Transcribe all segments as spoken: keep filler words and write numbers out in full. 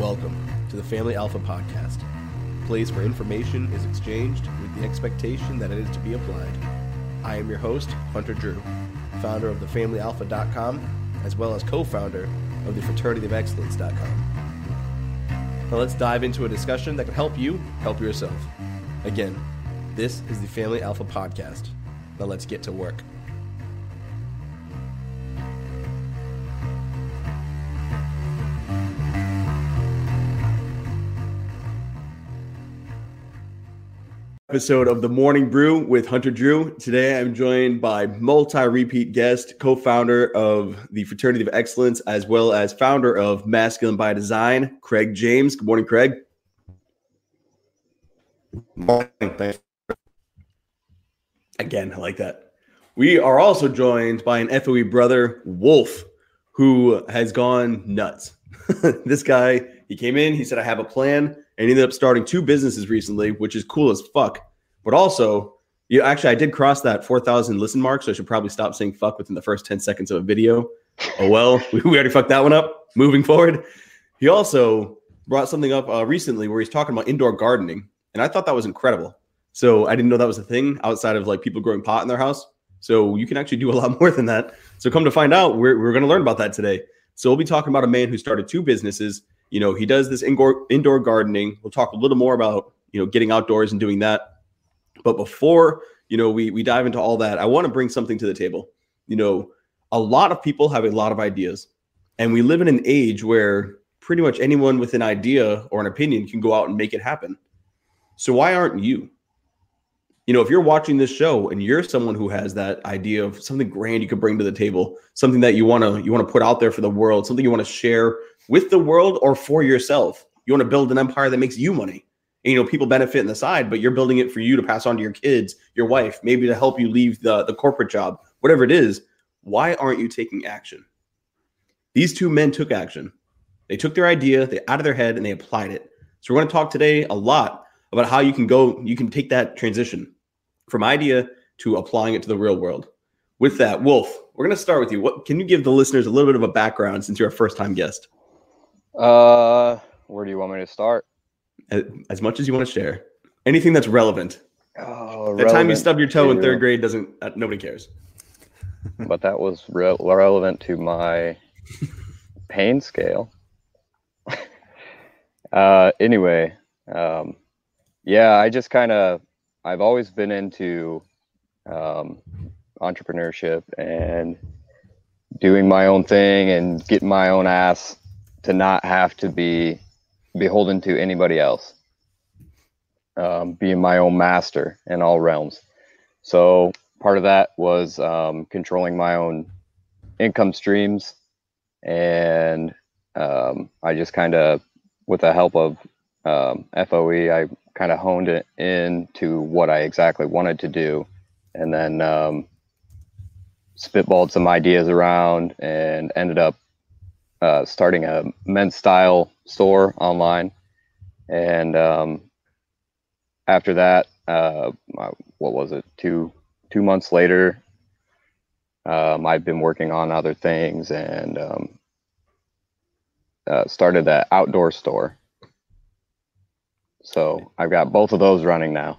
Welcome to the Family Alpha Podcast, a place where information is exchanged with the expectation that it is to be applied. I am your host, Hunter Drew, founder of the family alpha dot com, as well as co-founder of the fraternity of excellence dot com. Now let's dive into a discussion that can help you help yourself. Again, this is the Family Alpha Podcast. Now let's get to work. Episode of the Morning Brew with Hunter Drew. Today I'm joined by multi-repeat guest, co-founder of the Fraternity of Excellence, as well as founder of Masculine by Design, Craig James. Good morning, Craig. Morning. Thanks. Again, I like that. We are also joined by an F O E brother, Wolf, who has gone nuts. This guy, he came in, he said, I have a plan, and he ended up starting two businesses recently, which is cool as fuck. But also, you actually, I did cross that four thousand listen mark, so I should probably stop saying fuck within the first ten seconds of a video. Oh, well, we already fucked that one up. Moving forward. He also brought something up uh, recently where he's talking about indoor gardening, and I thought that was incredible. So I didn't know that was a thing outside of like people growing pot in their house. So you can actually do a lot more than that. So come to find out, we're, we're going to learn about that today. So we'll be talking about a man who started two businesses. You know, he does this indoor indoor gardening. We'll talk a little more about, you know, getting outdoors and doing that. But before, you know, we we dive into all that, I want to bring something to the table. You know, a lot of people have a lot of ideas, and we live in an age where pretty much anyone with an idea or an opinion can go out and make it happen. So why aren't you? You know, if you're watching this show and you're someone who has that idea of something grand you could bring to the table, something that you want to you want to put out there for the world, something you want to share with the world or for yourself. You want to build an empire that makes you money. And, you know, people benefit in the side, but you're building it for you to pass on to your kids, your wife, maybe to help you leave the, the corporate job, whatever it is. Why aren't you taking action? These two men took action. They took their idea, they out of their head, and they applied it. So we're going to talk today a lot about how you can go, you can take that transition from idea to applying it to the real world. With that, Wolf, we're going to start with you. What can you give the listeners a little bit of a background since you're a first-time guest? Uh, where do you want me to start? As, as much as you want to share. Anything that's relevant. Oh, the time you stubbed your toe in third grade doesn't, uh, nobody cares. But that was re- relevant to my pain scale. uh, anyway, um, yeah, I just kind of, I've always been into um, entrepreneurship and doing my own thing and getting my own ass to not have to be beholden to anybody else, um, being my own master in all realms. So part of that was um, controlling my own income streams. And um, I just kind of, with the help of um, F O E, I kind of honed it into what I exactly wanted to do. And then um, spitballed some ideas around and ended up uh, starting a men's style store online. And um, after that, uh, what was it? Two, two months later, um, I've been working on other things and um, uh, started that outdoor store. So I've got both of those running now.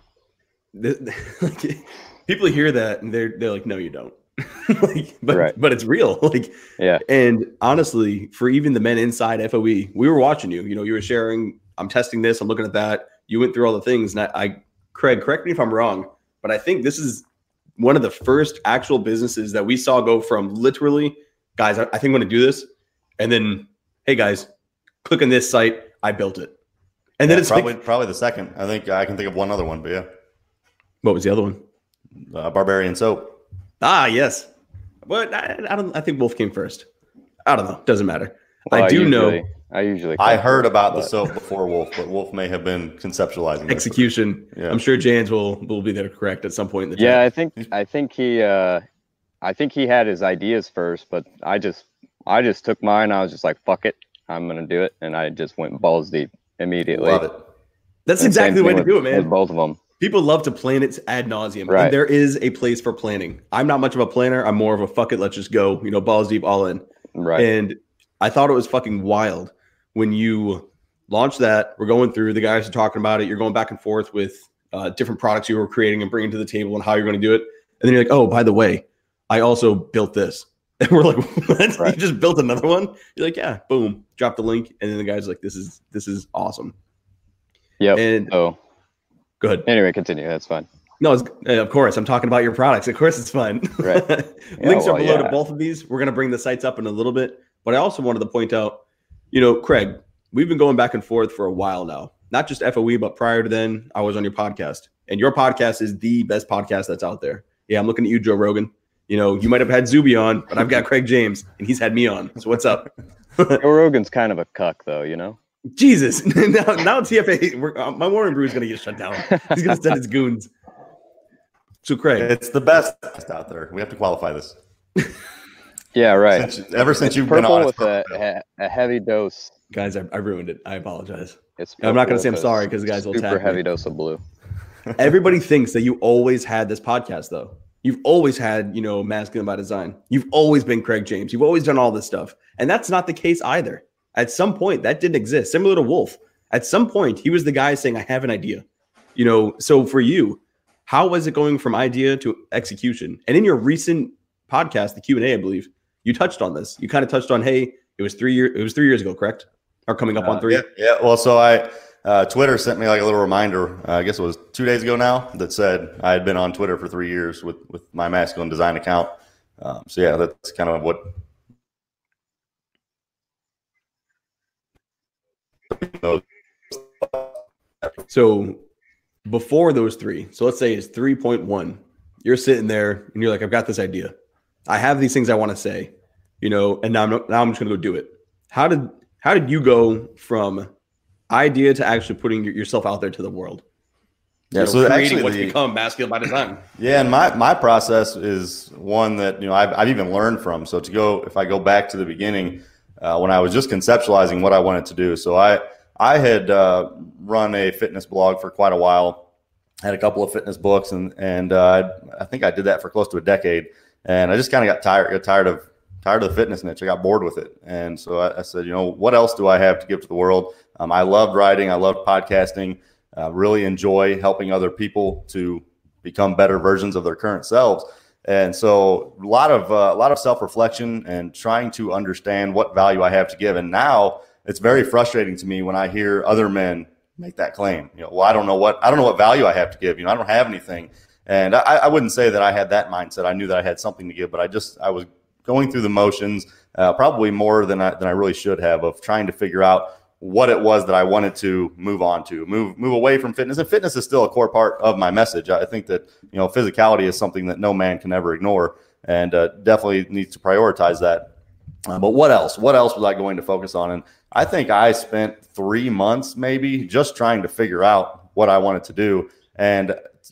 People hear that and they're they're like, no, you don't. like, but right. but it's real. Like, yeah. And honestly, for even the men inside F O E, we were watching you. You know, you were sharing. I'm testing this. I'm looking at that. You went through all the things. And I, I Craig, correct me if I'm wrong, but I think this is one of the first actual businesses that we saw go from literally, guys, I, I think I'm going to do this, and then, hey guys, click on this site. I built it. And then yeah, it's probably like, probably the second. I think I can think of one other one, but yeah. What was the other one? Uh, Barbarian Soap. Ah, yes. But I, I don't. I think Wolf came first. I don't know. Doesn't matter. Well, I do I usually, know. I usually. I heard first, about but... the soap before Wolf, but Wolf may have been conceptualizing execution. Yeah. I'm sure Jans will will be there correct at some point in the chat. Yeah, I think I think he uh, I think he had his ideas first, but I just I just took mine. I was just like, fuck it, I'm gonna do it, and I just went balls deep immediately. Love it. That's And exactly the way to with, do it, man. With both of them. People love to plan it ad nauseum. Right. And there is a place for planning. I'm not much of a planner. I'm more of a fuck it, let's just go, you know, balls deep, all in. Right. And I thought it was fucking wild when you launch that. We're going through. The guys are talking about it. You're going back and forth with uh, different products you were creating and bringing to the table and how you're going to do it. And then you're like, oh, by the way, I also built this. And we're like, what? Right. You just built another one? You're like, yeah, boom, drop the link. And then the guy's like, this is this is awesome. Yeah. And oh, go ahead. Anyway, continue. That's fine. No, it's, of course. I'm talking about your products. Of course, it's fun. Right. Yeah, Links well, are below yeah. to both of these. We're going to bring the sites up in a little bit. But I also wanted to point out, you know, Craig, we've been going back and forth for a while now. Not just F O E, but prior to then, I was on your podcast. And your podcast is the best podcast that's out there. Yeah, I'm looking at you, Joe Rogan. You know, you might have had Zuby on, but I've got Craig James, and he's had me on. So what's up? Joe Rogan's kind of a cuck, though, you know? Jesus. now, now T F A, we're, uh, my Morning Brew is going to get shut down. He's going to send his goons. So, Craig. It's the best out there. We have to qualify this. Yeah, right. Since, ever since it's you've been purple on, with a, a heavy dose. Guys, I, I ruined it. I apologize. It's I'm not going to say I'm with a sorry because the guys will super tag heavy me. dose of blue. Everybody thinks that you always had this podcast, though. You've always had, you know, Masculine by Design. You've always been Craig James. You've always done all this stuff. And that's not the case either. At some point, that didn't exist. Similar to Wolf. At some point, he was the guy saying, I have an idea. You know, so for you, how was it going from idea to execution? And in your recent podcast, the Q and A, I believe, you touched on this. You kind of touched on, hey, it was three years, it was three years ago, correct? Or coming up uh, on three? Yeah, yeah. Well, so I uh, Twitter sent me like a little reminder, uh, I guess it was two days ago now, that said I had been on Twitter for three years with, with my Masculine Design account. Um, so yeah, that's kind of what So before those three, so let's say it's three point one, you're sitting there and you're like, I've got this idea. I have these things I want to say, you know, and now I'm, now I'm just going to go do it. How did, how did you go from idea to actually putting yourself out there to the world? Yeah, you know, so creating actually what's the, become Masculine by Design. Yeah, and my, my process is one that, you know, I've, I've even learned from. So to go, if I go back to the beginning, uh, when I was just conceptualizing what I wanted to do. So I, I had uh, run a fitness blog for quite a while, had a couple of fitness books, and and uh, I think I did that for close to a decade. And I just kind of got tired, got tired of tired of the fitness niche. I got bored with it, and so I, I said, you know, what else do I have to give to the world? Um, I loved writing, I loved podcasting, uh, really enjoy helping other people to become better versions of their current selves. And so a lot of uh, a lot of self-reflection and trying to understand what value I have to give. And now it's very frustrating to me when I hear other men make that claim. You know, well, I don't know what I don't know what value I have to give. You know, I don't have anything. And I, I wouldn't say that I had that mindset. I knew that I had something to give, but I just I was going through the motions, uh, probably more than I than I really should have, of trying to figure out what it was that I wanted to move on to, move move away from fitness. And fitness is still a core part of my message. I think that, you know, physicality is something that no man can ever ignore, and uh, definitely needs to prioritize that. Uh, but what else? What else was I going to focus on? And I think I spent three months maybe just trying to figure out what I wanted to do. And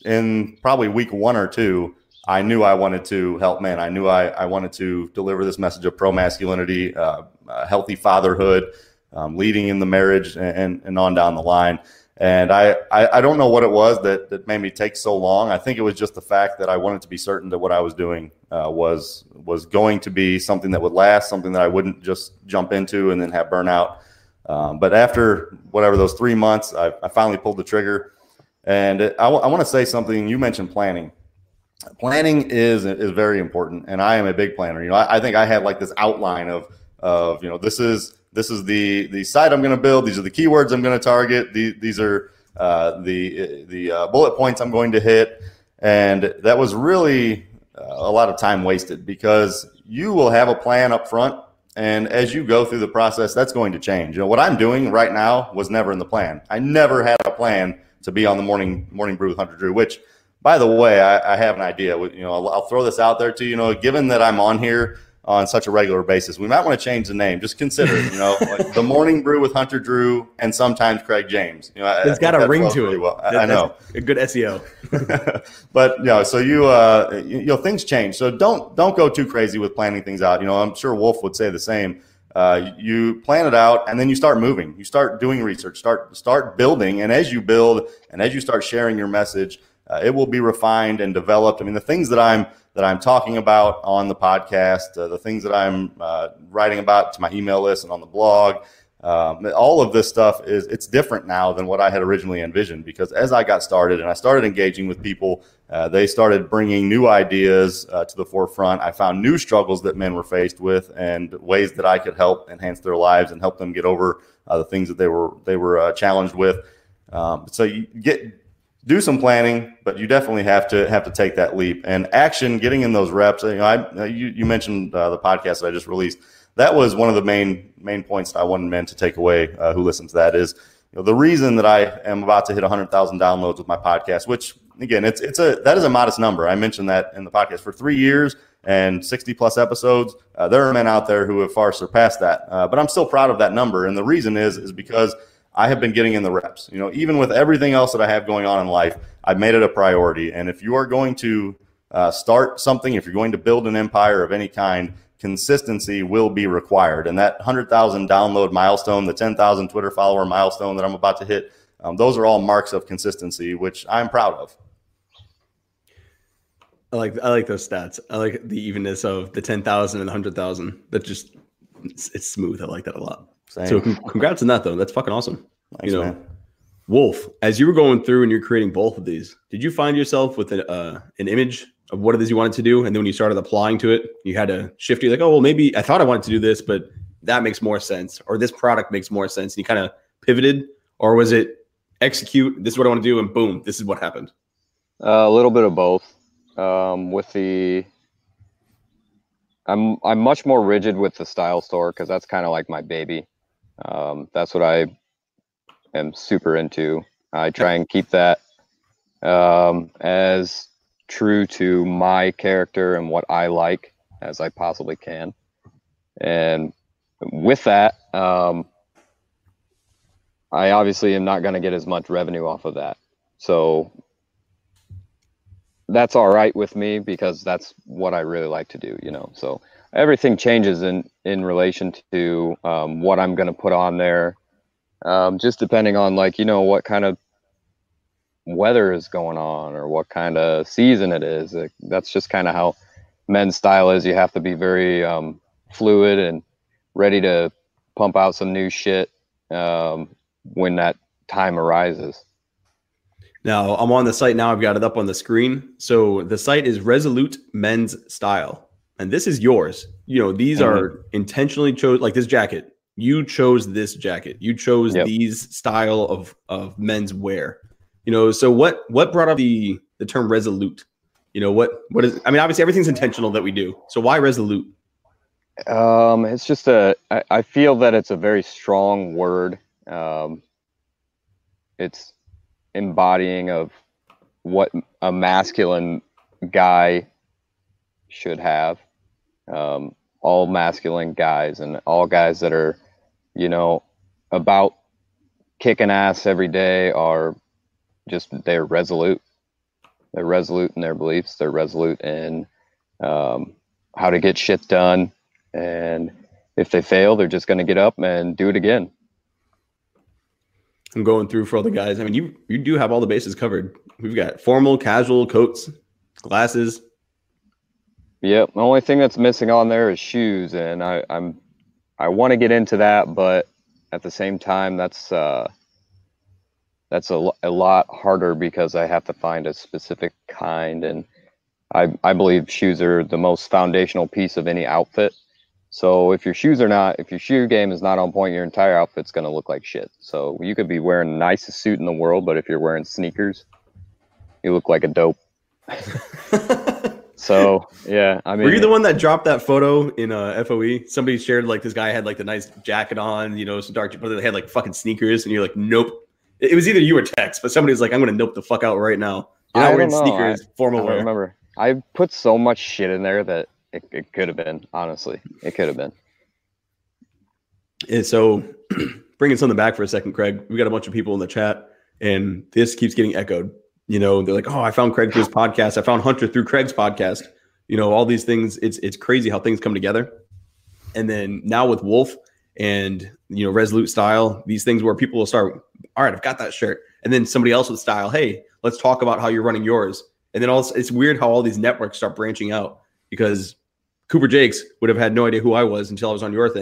in probably week one or two, I knew I wanted to help men. I knew I, I wanted to deliver this message of pro-masculinity, uh, uh, healthy fatherhood, um, leading in the marriage, and, and on down the line. And I, I, I don't know what it was that, that made me take so long. I think it was just the fact that I wanted to be certain that what I was doing uh, was was going to be something that would last, something that I wouldn't just jump into and then have burnout. Um, but after whatever those three months, I, I finally pulled the trigger. And it, I, w- I want to say something. You mentioned planning. Planning is is very important, and I am a big planner. You know, I, I think I had like this outline of of you know this is this is the the site I'm going to build. These are the keywords I'm going to target. These these are uh, the the uh, bullet points I'm going to hit, and that was really uh, a lot of time wasted, because you will have a plan up front, and as you go through the process, that's going to change. You know, what I'm doing right now was never in the plan. I never had a plan to be on the morning morning brew with Hunter Drew, which, by the way, I, I have an idea. You know, I'll, I'll throw this out there to you. You know, given that I'm on here on such a regular basis, we might want to change the name. Just consider, you know, like the Morning Brew with Hunter Drew and sometimes Craig James. You know, it's got a ring to it. Well. I, I know, a good S E O. But you know, so you, uh, you, you know, things change. So don't don't go too crazy with planning things out. You know, I'm sure Wolf would say the same. Uh, you plan it out, and then you start moving. You start doing research. Start start building, and as you build, and as you start sharing your message, Uh, it will be refined and developed. I mean, the things that I'm that I'm talking about on the podcast, uh, the things that I'm uh, writing about to my email list and on the blog, Um, all of this stuff is it's different now than what I had originally envisioned, because as I got started and I started engaging with people, uh, they started bringing new ideas uh, to the forefront. I found new struggles that men were faced with and ways that I could help enhance their lives and help them get over uh, the things that they were they were uh, challenged with. Um, so you get do some planning, but you definitely have to have to take that leap and action. Getting in those reps. You know, I, you, you mentioned uh, the podcast that I just released. That was one of the main main points that I wanted men to take away uh, who listen to that is, you know, the reason that I am about to hit one hundred thousand downloads with my podcast, which again, it's it's a that is a modest number. I mentioned that in the podcast for three years and sixty plus episodes. Uh, there are men out there who have far surpassed that, uh, but I'm still proud of that number. And the reason is is because I have been getting in the reps. You know, even with everything else that I have going on in life, I've made it a priority. And if you are going to uh, start something, if you're going to build an empire of any kind, consistency will be required. And that one hundred thousand download milestone, the ten thousand Twitter follower milestone that I'm about to hit, um, those are all marks of consistency, which I'm proud of. I like I like those stats. I like the evenness of the ten thousand and the one hundred thousand. That just, it's, it's smooth. I like that a lot. Same. So congrats on that, though. That's fucking awesome. Thanks, you know, man. Wolf, as you were going through and you're creating both of these, did you find yourself with an, uh, an image of what it is you wanted to do? And then when you started applying to it, you had to shift. You're like, oh, well, maybe I thought I wanted to do this, but that makes more sense. Or this product makes more sense. And you kind of pivoted. Or was it execute, this is what I want to do, and boom, this is what happened? Uh, a little bit of both. Um, with the, I'm I'm much more rigid with the style store because that's kind of like my baby. Um, that's what I am super into. I try and keep that um, as true to my character and what I like as I possibly can. And with that, um, I obviously am not going to get as much revenue off of that. So that's all right with me because that's what I really like to do, you know. So everything changes in, in relation to um, what I'm going to put on there. Um, just depending on, like, you know, what kind of weather is going on or what kind of season it is. Like, that's just kind of how men's style is. You have to be very um, fluid and ready to pump out some new shit um, when that time arises. Now, I'm on the site now. I've got it up on the screen. So the site is Resolute Men's Style. And this is yours. You know, these mm-hmm. are intentionally chose, like this jacket. You chose this jacket. You chose yep. these style of, of men's wear. You know, so what what brought up the the term resolute? You know, what what is, I mean, obviously everything's intentional that we do. So why resolute? Um, it's just a, I, I feel that it's a very strong word. Um, it's embodying of what a masculine guy should have. Um, all masculine guys and all guys that are, you know, about kicking ass every day are just, they're resolute. They're resolute in their beliefs. They're resolute in um, how to get shit done. And if they fail, they're just going to get up and do it again. I'm going through for all the guys. I mean, you you do have all the bases covered. We've got formal, casual, coats, glasses. Yep. The only thing that's missing on there is shoes, and I, I'm I want to get into that, but at the same time, that's uh, that's a, a lot harder because I have to find a specific kind, and I I believe shoes are the most foundational piece of any outfit. So if your shoes are not, if your shoe game is not on point, your entire outfit's going to look like shit. So you could be wearing the nicest suit in the world, but if you're wearing sneakers, you look like a dope. So, yeah, I mean. Were you the one that dropped that photo in uh, F O E? Somebody shared, like, this guy had, like, the nice jacket on, you know, some dark, but they had, like, fucking sneakers, and you're like, nope. It was either you or Tex, but somebody was like, I'm going to nope the fuck out right now. You're not wearing sneakers, I, formal I wear. I remember. I put so much shit in there that It, it could have been, honestly. It could have been. And so, bringing something back for a second, Craig, we got a bunch of people in the chat, and this keeps getting echoed. You know, they're like, oh, I found Craig through his podcast. I found Hunter through Craig's podcast. You know, all these things. It's it's crazy how things come together. And then now with Wolf and, you know, Resolute Style, these things where people will start, all right, I've got that shirt. And then somebody else with Style, hey, let's talk about how you're running yours. And then also, it's weird how all these networks start branching out, because Cooper Jakes would have had no idea who I was until I was on your thing.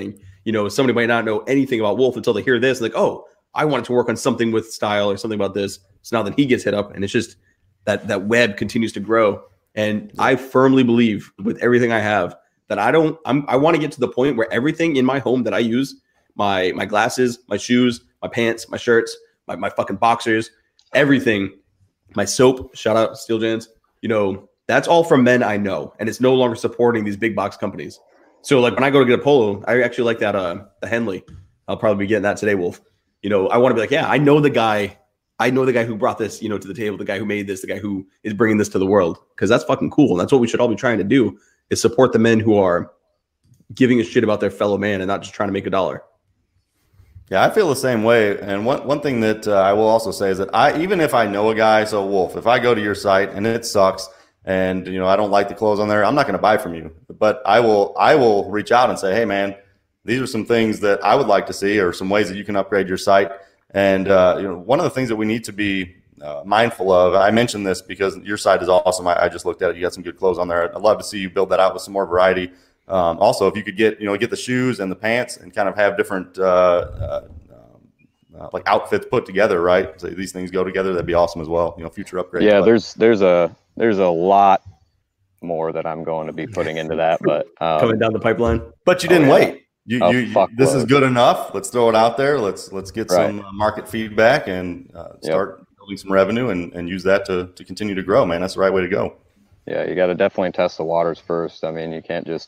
you know, somebody might not know anything about Wolf until they hear this, like, oh, I wanted to work on something with style or something about this. So now then he gets hit up, and it's just that that web continues to grow. And I firmly believe with everything I have that I don't, I'm, I want to get to the point where everything in my home that I use, my my glasses, my shoes, my pants, my shirts, my, my fucking boxers, everything, my soap, shout out Steel Jans, you know, that's all from men I know. And it's no longer supporting these big box companies. So like when I go to get a polo, I actually like that, uh, the Henley. I'll probably be getting that today, Wolf. You know, I want to be like, yeah, I know the guy. I know the guy who brought this, you know, to the table, the guy who made this, the guy who is bringing this to the world, because that's fucking cool. And that's what we should all be trying to do, is support the men who are giving a shit about their fellow man and not just trying to make a dollar. Yeah, I feel the same way. And one, one thing that uh, I will also say is that I, even if I know a guy, so Wolf, if I go to your site and it sucks and, you know, I don't like the clothes on there, I'm not going to buy from you, but I will, I will reach out and say, hey man, these are some things that I would like to see, or some ways that you can upgrade your site. And, uh, you know, one of the things that we need to be uh, mindful of, I mentioned this because your site is awesome. I, I just looked at it. You got some good clothes on there. I'd love to see you build that out with some more variety. Um, also, if you could get, you know, get the shoes and the pants and kind of have different, uh, uh, uh, like outfits put together, right? So these things go together. That'd be awesome as well. You know, future upgrades. Yeah, but. there's, there's a, there's a lot more that I'm going to be putting into that, but um, coming down the pipeline. But you didn't oh, yeah. wait. You, oh, you, you this is good enough. Let's throw it out there. Let's let's get right. some uh, market feedback and uh, start yep. building some revenue and, and use that to to continue to grow. Man, that's the right way to go. Yeah, you got to definitely test the waters first. I mean, you can't just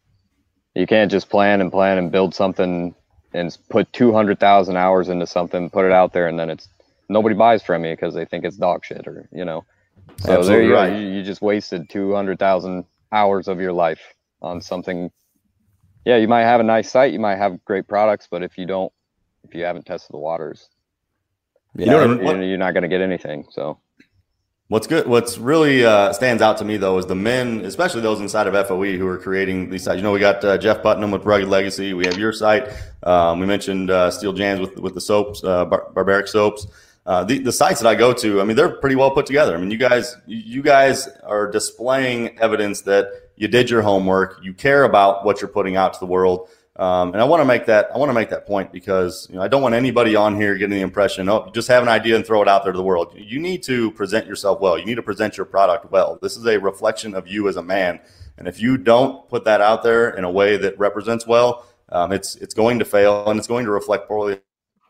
you can't just plan and plan and build something and put two hundred thousand hours into something, put it out there, and then it's nobody buys from you because they think it's dog shit, or you know. So Absolutely there you right. go. You, you just wasted two hundred thousand hours of your life on something. Yeah, you might have a nice site, you might have great products, but if you don't, if you haven't tested the waters, yeah, you know, you're, what, you're not going to get anything. So, what's good, what's really uh, stands out to me though is the men, especially those inside of F O E who are creating these sites. You know, we got uh, Jeff Putnam with Rugged Legacy. We have your site. Um, we mentioned uh, Steel Jans with with the soaps, uh, bar- barbaric soaps. Uh, the, the sites that I go to, I mean, they're pretty well put together. I mean, you guys, you guys are displaying evidence that you did your homework. You care about what you're putting out to the world. Um, and I want to make that, I want to make that point because, you know, I don't want anybody on here getting the impression, oh, you just have an idea and throw it out there to the world. You need to present yourself well. You need to present your product well. This is a reflection of you as a man. And if you don't put that out there in a way that represents well, um, it's, it's going to fail and it's going to reflect poorly.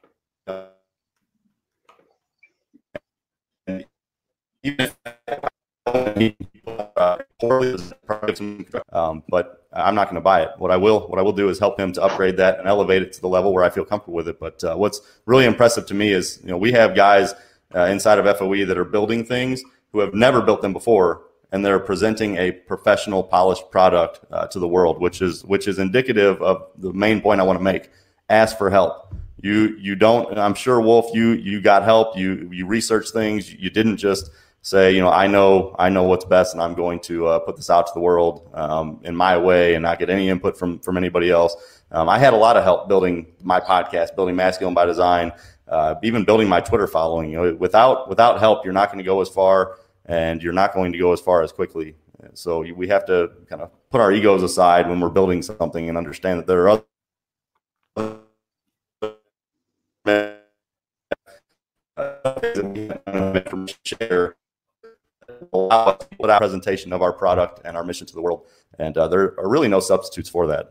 Even uh, poorly, um, but I'm not going to buy it. What I will, what I will do is help him to upgrade that and elevate it to the level where I feel comfortable with it. But uh, what's really impressive to me is, you know, we have guys uh, inside of F O E that are building things who have never built them before, and they're presenting a professional, polished product uh, to the world, which is which is indicative of the main point I want to make: ask for help. You you don't. I'm sure, Wolf, you you got help. You you researched things. You didn't just say, you know, I know I know what's best, and I'm going to uh, put this out to the world um, in my way, and not get any input from from anybody else. Um, I had a lot of help building my podcast, building Masculine by Design, uh, even building my Twitter following. You know, without without help, you're not going to go as far, and you're not going to go as far as quickly. So we have to kind of put our egos aside when we're building something and understand that there are other share allow us to put out a presentation of our product and our mission to the world, and uh, there are really no substitutes for that.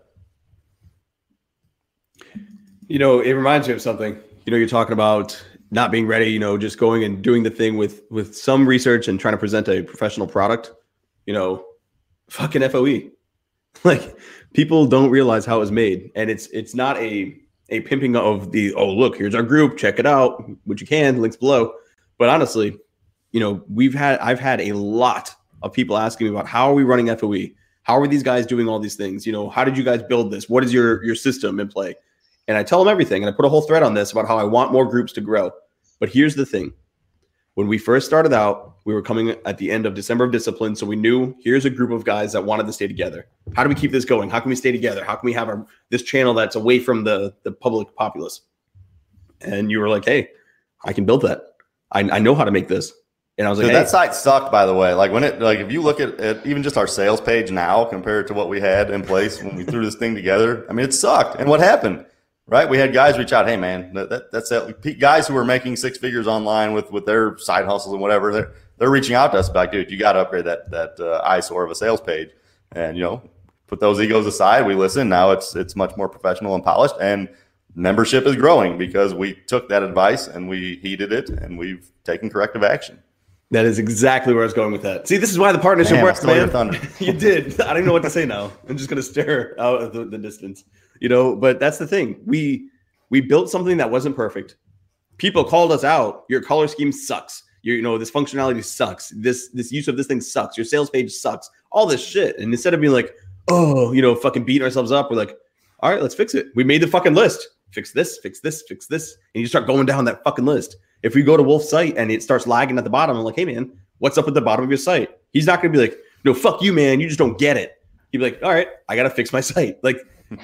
You know, it reminds me of something. You know, you're talking about not being ready, you know, just going and doing the thing with with some research and trying to present a professional product. You know, fucking F O E. Like, people don't realize how it's made, and it's it's not a a pimping of the, oh, look, here's our group, check it out, which you can, links below. But honestly, you know, we've had, I've had a lot of people asking me about how are we running F O E? How are these guys doing all these things? You know, how did you guys build this? What is your, your system in play? And I tell them everything. And I put a whole thread on this about how I want more groups to grow. But here's the thing. When we first started out, we were coming at the end of December of Discipline. So we knew here's a group of guys that wanted to stay together. How do we keep this going? How can we stay together? How can we have our, this channel that's away from the, the public populace? And you were like, hey, I can build that. I, I know how to make this. And I was like, Dude, hey. that site sucked, by the way. Like when it, like if you look at, at even just our sales page now compared to what we had in place when we threw this thing together, I mean, it sucked. And what happened, right? We had guys reach out, hey man, that, that that's it. Guys who were making six figures online with with their side hustles and whatever. They're they're reaching out to us like, dude, you got to upgrade that that uh, eyesore of a sales page, and you know, put those egos aside. We listen. Now it's it's much more professional and polished, and membership is growing because we took that advice and we heeded it, and we've taken corrective action. That is exactly where I was going with that. See, this is why the partnership Man, works, man. thunder. You did. I don't know what to say now. I'm just going to stare out at the, the distance, you know. But that's the thing. We we built something that wasn't perfect. People called us out. Your color scheme sucks. Your, you know, this functionality sucks. This this use of this thing sucks. Your sales page sucks. All this shit. And instead of being like, oh, you know, fucking beating ourselves up, we're like, all right, let's fix it. We made the fucking list. Fix this. Fix this. Fix this. And you start going down that fucking list. If we go to Wolf's site and it starts lagging at the bottom, I'm like, hey, man, what's up at the bottom of your site? He's not going to be like, no, fuck you, man. You just don't get it. He'd be like, all right, I got to fix my site. Like,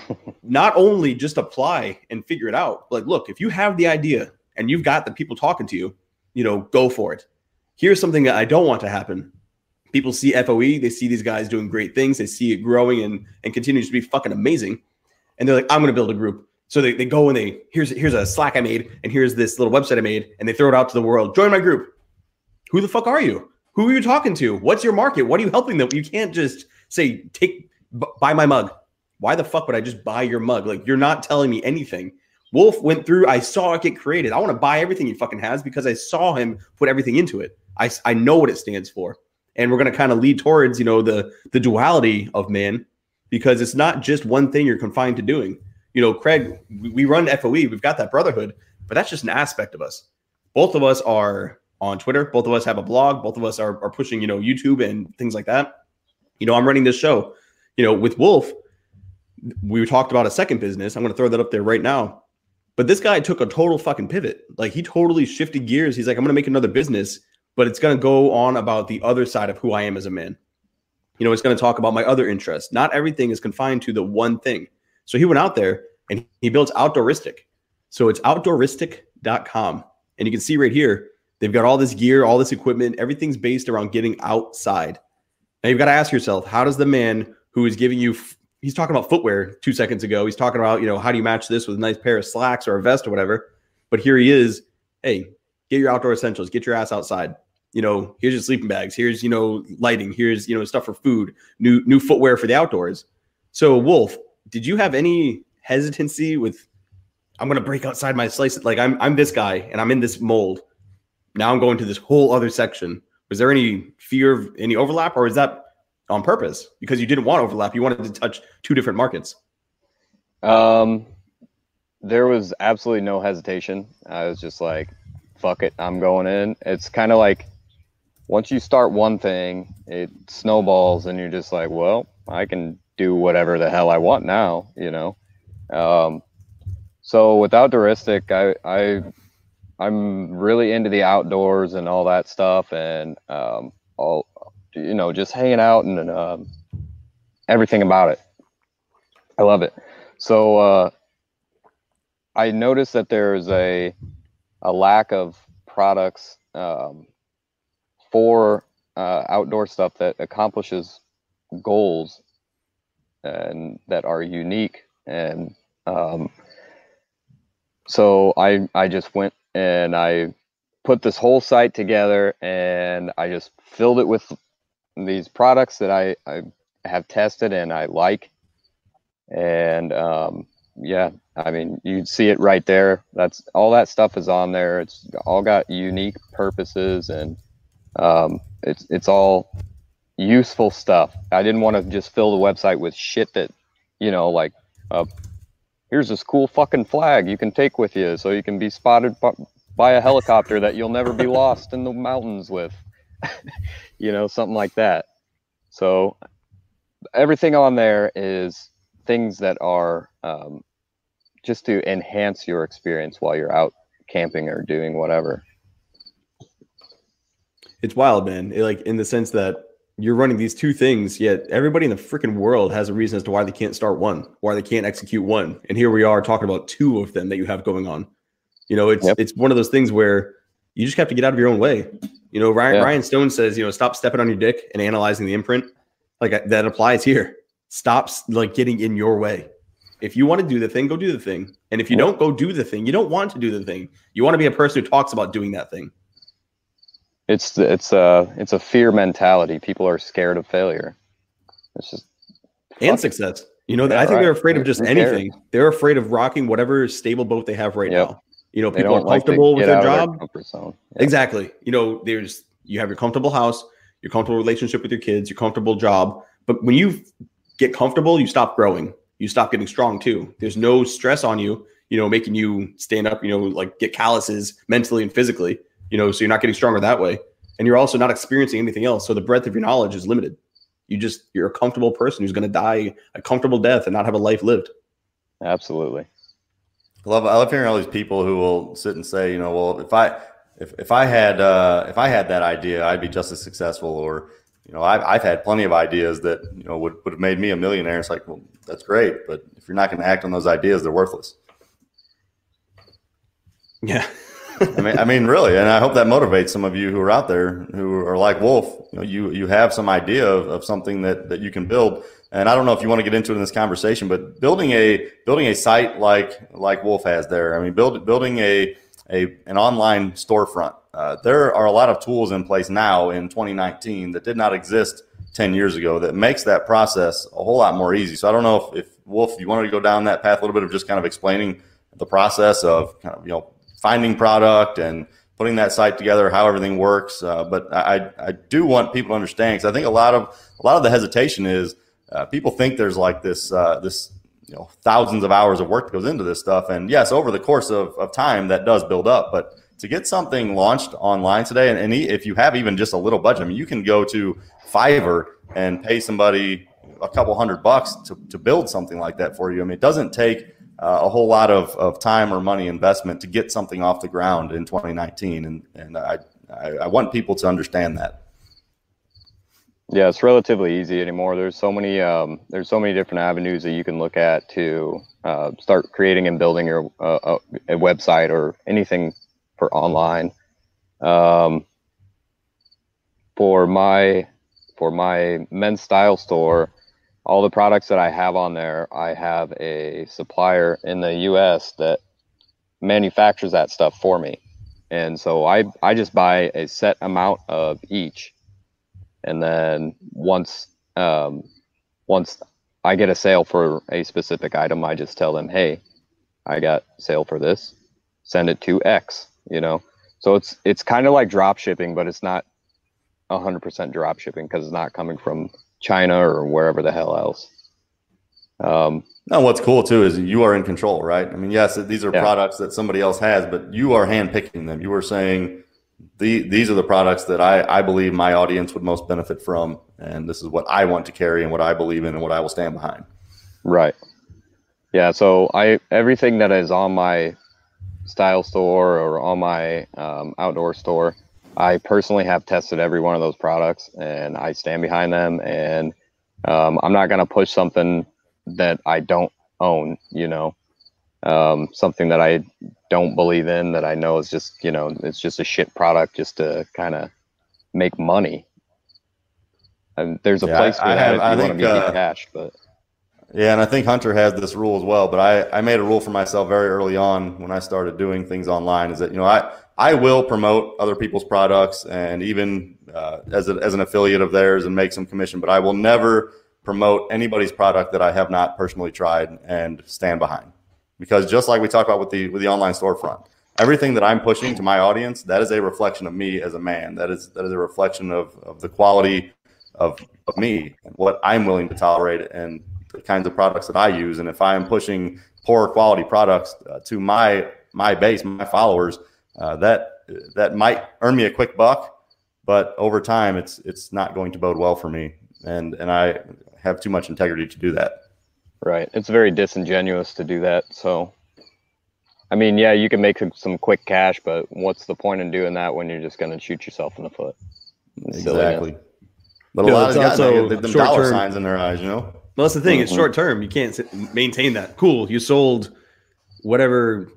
not only just apply and figure it out. Like, look, if you have the idea and you've got the people talking to you, you know, go for it. Here's something that I don't want to happen. People see F O E. They see these guys doing great things. They see it growing and, and continues to be fucking amazing. And they're like, I'm going to build a group. So they, they go and they, here's here's a Slack I made, and here's this little website I made, and they throw it out to the world. Join my group. Who the fuck are you? Who are you talking to? What's your market? What are you helping them? You can't just say, take, b- buy my mug. Why the fuck would I just buy your mug? Like, you're not telling me anything. Wolf went through, I saw it get created. I want to buy everything he fucking has because I saw him put everything into it. I, I know what it stands for. And we're going to kind of lead towards, you know, the, the duality of man, because it's not just one thing you're confined to doing. You know, Craig, we run F O E. We've got that brotherhood, but that's just an aspect of us. Both of us are on Twitter. Both of us have a blog. Both of us are, are pushing, you know, YouTube and things like that. You know, I'm running this show, you know, with Wolf. We talked about a second business. I'm going to throw that up there right now. But this guy took a total fucking pivot. Like, he totally shifted gears. He's like, I'm going to make another business, but it's going to go on about the other side of who I am as a man. You know, it's going to talk about my other interests. Not everything is confined to the one thing. So he went out there and he built Outdooristic. So it's outdooristic dot com. And you can see right here, they've got all this gear, all this equipment. Everything's based around getting outside. Now you've got to ask yourself, how does the man who is giving you, he's talking about footwear two seconds ago. He's talking about, you know, how do you match this with a nice pair of slacks or a vest or whatever. But here he is. Hey, get your outdoor essentials. Get your ass outside. You know, here's your sleeping bags. Here's, you know, lighting. Here's, you know, stuff for food. New new footwear for the outdoors. So Wolf, did you have any hesitancy with, I'm going to break outside my slice? Like, I'm I'm this guy and I'm in this mold. Now I'm going to this whole other section. Was there any fear of any overlap, or is that on purpose because you didn't want overlap? You wanted to touch two different markets. Um, there was absolutely no hesitation. I was just like, fuck it, I'm going in. It's kind of like, once you start one thing, it snowballs and you're just like, well, I can do whatever the hell I want now, you know? Um, so with Outdooristic, I, I, I'm really into the outdoors and all that stuff, and, um, all, you know, just hanging out and, um, everything about it. I love it. So, uh, I noticed that there's a, a lack of products, um, for, uh, outdoor stuff that accomplishes goals and that are unique. And, um, so I, I just went and I put this whole site together, and I just filled it with these products that I, I have tested and I like. And, um, yeah, I mean, you'd see it right there. That's all, that stuff is on there. It's all got unique purposes, and, um, it's, it's all useful stuff. I didn't want to just fill the website with shit that, you know, like, uh, here's this cool fucking flag you can take with you so you can be spotted by a helicopter that you'll never be lost in the mountains with, you know, something like that. So everything on there is things that are, um, just to enhance your experience while you're out camping or doing whatever. It's wild, man. It, like, in the sense that you're running these two things, yet everybody in the freaking world has a reason as to why they can't start one, why they can't execute one. And here we are talking about two of them that you have going on. You know, it's, yep. it's one of those things where You just have to get out of your own way. You know, Ryan, Yeah. Ryan Stone says, you know, stop stepping on your dick and analyzing the imprint. Like that applies here. Stop like getting in your way. If you want to do the thing, go do the thing. And if you don't go do the thing, you don't want to do the thing. You want to be a person who talks about doing that thing. It's it's a it's a fear mentality. People are scared of failure. It's just and success. You know, Yeah, I think right. they're afraid of just Who cares? anything. They're afraid of rocking whatever stable boat they have right Yep. now. You know, They people are don't like to comfortable with get their out of job. comfort zone. Yeah. Exactly. You know, there's you have your comfortable house, your comfortable relationship with your kids, your comfortable job. But when you get comfortable, you stop growing. You stop getting strong too. There's no stress on you, you know, making you stand up, you know, like get calluses mentally and physically, you know, so you're not getting stronger that way. And you're also not experiencing anything else. So the breadth of your knowledge is limited. You just, you're a comfortable person who's going to die a comfortable death and not have a life lived. Absolutely. I love I love hearing all these people who will sit and say, you know, well, if I if if I had uh, if I had that idea, I'd be just as successful. Or, you know, I've I've had plenty of ideas that, you know, would would have made me a millionaire. It's like, well, that's great, but if you're not going to act on those ideas, they're worthless. Yeah. I mean, I mean, really, and I hope that motivates some of you who are out there who are like Wolf. You know, you you have some idea of, of something that that you can build. And I don't know if you want to get into it in this conversation, but building a building a site like like Wolf has there. I mean, build, building a a an online storefront. Uh, there are a lot of tools in place now in twenty nineteen that did not exist ten years ago that makes that process a whole lot more easy. So I don't know if, if Wolf, you wanted to go down that path a little bit of just kind of explaining the process of kind of, you know, finding product and putting that site together, how everything works. Uh, but I I do want people to understand, because I think a lot of a lot of the hesitation is uh, people think there's like this uh, this you know thousands of hours of work that goes into this stuff, and yes, over the course of, of time that does build up. But to get something launched online today, and, and if you have even just a little budget, I mean, you can go to Fiverr and pay somebody a couple hundred bucks to, to build something like that for you. I mean, it doesn't take uh, a whole lot of, of time or money investment to get something off the ground in twenty nineteen. And, and I, I, I want people to understand that. Yeah, it's relatively easy anymore. There's so many um, there's so many different avenues that you can look at to uh, start creating and building your uh, a, a website or anything for online. Um, for my for my men's style store, all the products that I have on there, I have a supplier in the U S that manufactures that stuff for me. And so I, I just buy a set amount of each. And then once, um, once I get a sale for a specific item, I just tell them, hey, I got sale for this, send it to X, you know? So it's, it's kind of like drop shipping, but it's not a hundred percent drop shipping because it's not coming from China or wherever the hell else. Um, Now, what's cool too is you are in control, right? I mean, yes, these are Yeah. products that somebody else has, but you are handpicking them. You are saying the these are the products that I, I believe my audience would most benefit from, and this is what I want to carry and what I believe in and what I will stand behind. Right. Yeah. So I everything that is on my style store or on my um, outdoor store, I personally have tested every one of those products, and I stand behind them. And um, I'm not going to push something that I don't own, you know, um, something that I don't believe in, that I know is just, you know, it's just a shit product just to kind of make money. And there's a Yeah, place for I- I that have- if I you want to think, be uh, detached, but Yeah, and I think Hunter has this rule as well, but I, I made a rule for myself very early on when I started doing things online is that, you know, I, I will promote other people's products and even uh, as, a, as an affiliate of theirs and make some commission, but I will never promote anybody's product that I have not personally tried and stand behind. Because just like we talked about with the with the online storefront, everything that I'm pushing to my audience, that is a reflection of me as a man. That is that is a reflection of, of the quality of, of me and what I'm willing to tolerate and the kinds of products that I use. And if I am pushing poor quality products uh, to my my base, my followers, uh, that that might earn me a quick buck, but over time, it's it's not going to bode well for me. And and I have too much integrity to do that. right. It's very disingenuous to do that. So, I mean, yeah, you can make some, some quick cash, but what's the point in doing that when you're just going to shoot yourself in the foot? It's silly. Exactly. But a Yeah, lot of it's guys, also they get them short dollar term. signs in their eyes, you know? Well, that's the thing. It's Mhm. short term. You can't sit, maintain that. Cool. You sold whatever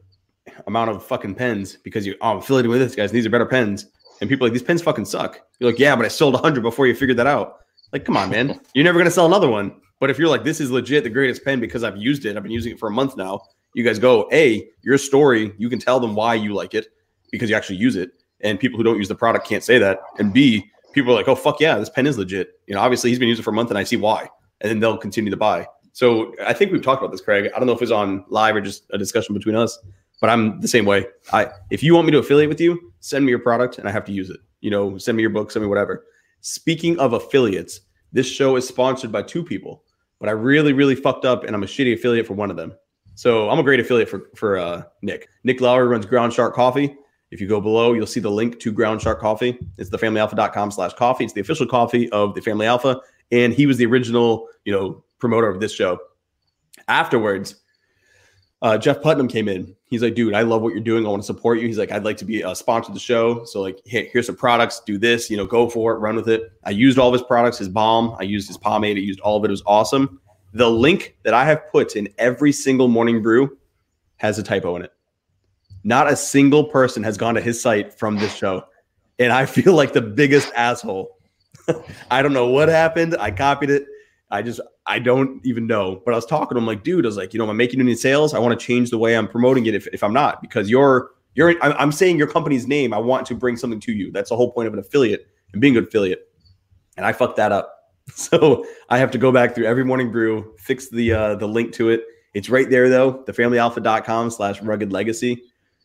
amount of fucking pens because you, oh, I'm affiliated with this guys. These are better pens. And people are like, these pens fucking suck. You're like, yeah, but I sold one hundred before you figured that out. Like, come on, man. You're never going to sell another one. But if you're like, this is legit the greatest pen because I've used it, I've been using it for a month now. You guys go, A, your story, you can tell them why you like it because you actually use it. And people who don't use the product can't say that. And B, people are like, oh, fuck yeah, this pen is legit. You know, obviously he's been using it for a month and I see why. And then they'll continue to buy. So I think we've talked about this, Craig. I don't know if it's on live or just a discussion between us, but I'm the same way. I if you want me to affiliate with you, send me your product and I have to use it. You know, send me your book, send me whatever. Speaking of affiliates, this show is sponsored by two people, but I really, really fucked up and I'm a shitty affiliate for one of them. So I'm a great affiliate for, for uh, Nick. Nick Lowry runs Ground Shark Coffee. If you go below, you'll see the link to Ground Shark Coffee. It's the family alpha dot com slash coffee. It's the official coffee of the Family Alpha. And he was the original, you know, promoter of this show. Afterwards, uh, Jeff Putnam came in. He's like, dude, I love what you're doing. I want to support you. He's like, I'd like to be a sponsor of the show. So like, hey, here's some products. Do this, you know, go for it, run with it. I used all of his products, his balm. I used his pomade. I used all of it. It was awesome. The link that I have put in every single morning brew has a typo in it. Not a single person has gone to his site from this show. And I feel like the biggest asshole. I don't know what happened. I copied it. I just, I don't even know. But I was talking to him like, dude, I was like, you know, am I making any sales? I want to change the way I'm promoting it if, if I'm not. Because you're, you're, I'm, I'm saying your company's name. I want to bring something to you. That's the whole point of an affiliate and being an affiliate. And I fucked that up. So I have to go back through every morning brew, fix the uh, the link to it. It's right there, though, the family alpha dot com slash rugged legacy.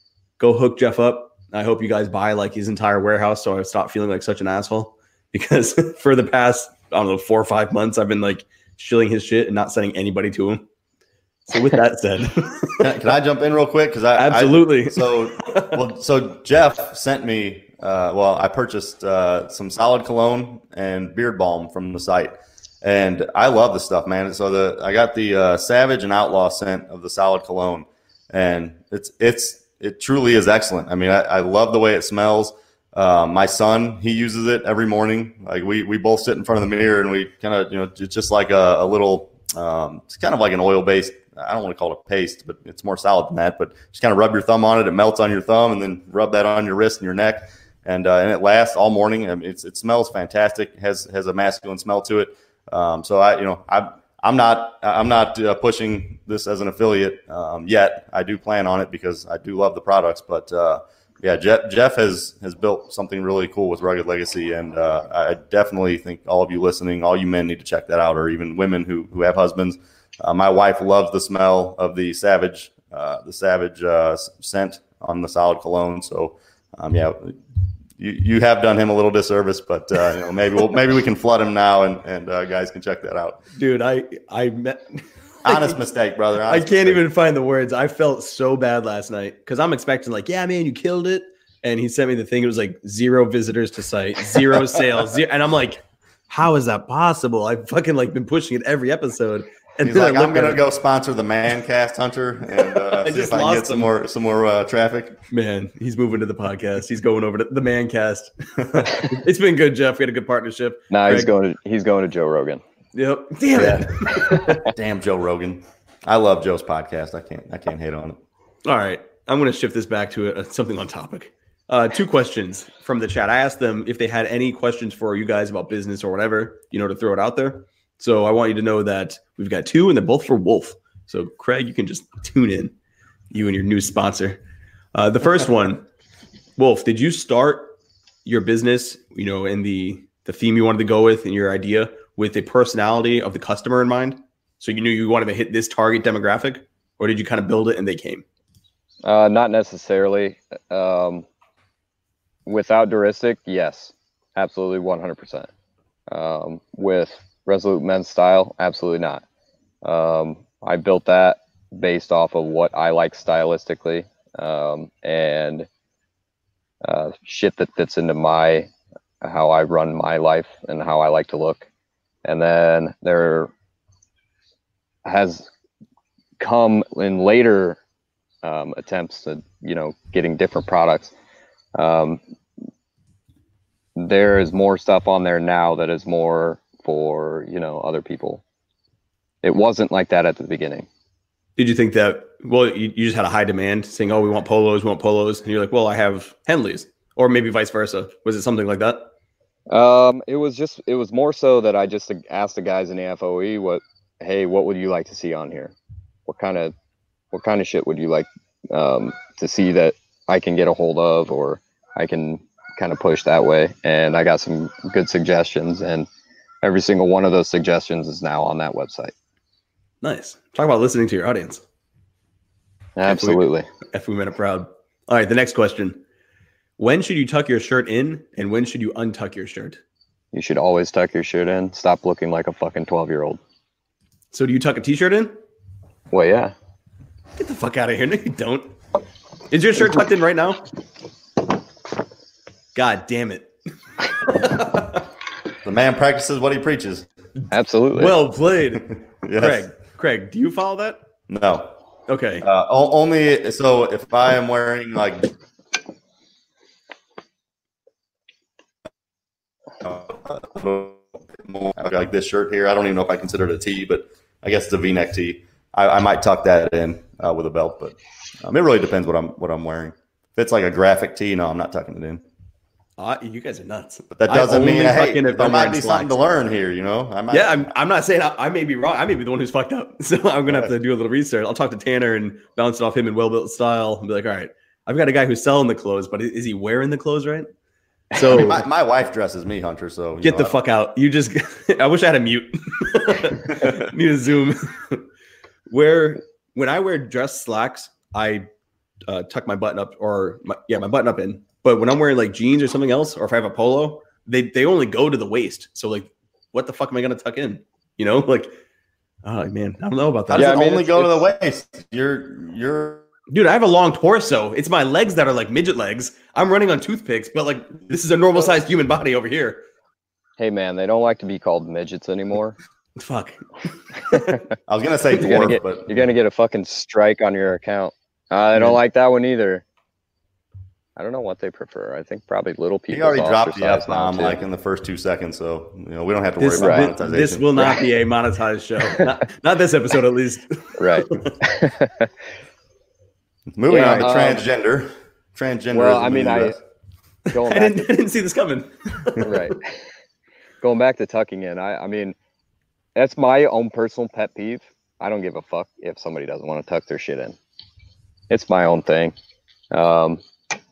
Go hook Jeff up. I hope you guys buy like his entire warehouse so I stop feeling like such an asshole. Because for the past, I don't know, four or five months, I've been like shilling his shit and not sending anybody to him. So with that said, can, I, can I jump in real quick? Because I absolutely. I, so well, so Jeff sent me. Uh, well, I purchased uh, some solid cologne and beard balm from the site, and I love the stuff, man. So the I got the uh, Savage and Outlaw scent of the solid cologne, and it's it's it truly is excellent. I mean, I, I love the way it smells. Uh, my son, he uses it every morning. Like we we both sit in front of the mirror and we kind of, you know, it's just like a, a little. Um, it's kind of like an oil based. I don't want to call it a paste, but it's more solid than that. But just kind of rub your thumb on it. It melts on your thumb, and then rub that on your wrist and your neck. And uh, and it lasts all morning. I mean, it's, it smells fantastic. It has has a masculine smell to it. Um, so I, you know, I I'm not I'm not uh, pushing this as an affiliate um, yet. I do plan on it because I do love the products. But uh, yeah, Jeff Jeff has has built something really cool with Rugged Legacy, and uh, I definitely think all of you listening, all you men need to check that out, or even women who who have husbands. Uh, my wife loves the smell of the Savage uh, the Savage uh, scent on the solid cologne. So um, yeah. You, you have done him a little disservice, but uh, you know, maybe we'll, maybe we can flood him now, and and uh, guys can check that out. Dude, I I met honest mistake, brother. Honest I can't mistake. even find the words. I felt so bad last night because I'm expecting like, yeah, man, you killed it, and he sent me the thing. It was like zero visitors to site, zero sales, zero, and I'm like, how is that possible? I've fucking like been pushing it every episode. And he's like, I'm gonna go sponsor the Man Cast Hunter and uh, see if I can get some more some more uh, traffic. Man, he's moving to the podcast. He's going over to the Man Cast. It's been good, Jeff. We had a good partnership. Now nah, he's going to he's going to Joe Rogan. Yep. Damn yeah. it. Damn Joe Rogan. I love Joe's podcast. I can't I can't hate on it. All right, I'm gonna shift this back to a, something on topic. Uh, two questions from the chat. I asked them if they had any questions for you guys about business or whatever, you know, to throw it out there. So I want you to know that we've got two, and they're both for Wolf. So Craig, you can just tune in, you and your new sponsor. Uh, the first one, Wolf, did you start your business, you know, in the the theme you wanted to go with and your idea with the personality of the customer in mind? So you knew you wanted to hit this target demographic, or did you kind of build it and they came? Uh, not necessarily. Um, with Outdooristic, yes, absolutely one hundred percent. Um, with Resolute Men's Style, absolutely not. Um, I built that based off of what I like stylistically, um, and uh, shit that fits into my how I run my life and how I like to look. And then there has come in later um, attempts to, you know, getting different products. Um, there is more stuff on there now that is more for, you know, other people. It wasn't like that at the beginning. Did you think that Well, you, you just had a high demand saying, oh, we want polos, we want polos. And you're like, well, I have Henleys, or maybe vice versa. Was it something like that? Um, it was just, it was more so that I just asked the guys in the F O E what, hey, what would you like to see on here? What kind of, what kind of shit would you like um, to see that I can get a hold of, or I can kind of push that way? And I got some good suggestions, and every single one of those suggestions is now on that website. Nice. Talk about listening to your audience. Absolutely. F we Minute proud. All right, the next question. When should you tuck your shirt in, and when should you untuck your shirt? You should always tuck your shirt in. Stop looking like a fucking twelve-year-old. So do you tuck a t-shirt in? Well, yeah. Get the fuck out of here. No, you don't. Is your shirt tucked in right now? God damn it. The man practices what he preaches. Absolutely. Well played. Yes. Craig, Craig, do you follow that? No. Okay. Uh, o- only so if I am wearing like like this shirt here, I don't even know if I consider it a tee, but I guess it's a V-neck tee. I, I might tuck that in uh, with a belt, but um, it really depends what I'm what I'm wearing. If it's like a graphic tee, no, I'm not tucking it in. Uh, you guys are nuts. But that doesn't I mean only hey, tuck in if there I'm might wearing be slacks. something to learn here. You know, I might. Yeah, I'm. I'm not saying I, I may be wrong. I may be the one who's fucked up. So I'm gonna have to do a little research. I'll talk to Tanner and bounce it off him in well-built style and be like, all right, I've got a guy who's selling the clothes, but is he wearing the clothes right? So I mean, my, my wife dresses me, Hunter. So you get know, the fuck out. You just. I wish I had a mute. Need a Zoom. Where when I wear dress slacks, I uh, tuck my button up, or my, yeah, my button up in. But when I'm wearing like jeans or something else, or if I have a polo, they they only go to the waist. So like, what the fuck am I gonna tuck in? You know, like, oh man, I don't know about How that. does Yeah, it I mean, only it's- go to the waist? You're you're. Dude, I have a long torso. It's my legs that are like midget legs. I'm running on toothpicks, but like this is a normal sized human body over here. Hey, man, they don't like to be called midgets anymore. Fuck. I was gonna say You're gonna dwarf, get, but you're gonna get a fucking strike on your account. Uh, they don't Yeah. like that one either. I don't know what they prefer. I think probably little people. he already dropped the F bomb like in the first two seconds, so you know we don't have to worry This, about Right. monetization. this will not be a monetized show. Not, not this episode, at least. right. Moving Yeah, on to um, transgender. Transgender. well, is I mean, the I new going I back didn't, to I didn't see this coming. right. Going back to tucking in, I, I mean, that's my own personal pet peeve. I don't give a fuck if somebody doesn't want to tuck their shit in. It's my own thing. Um,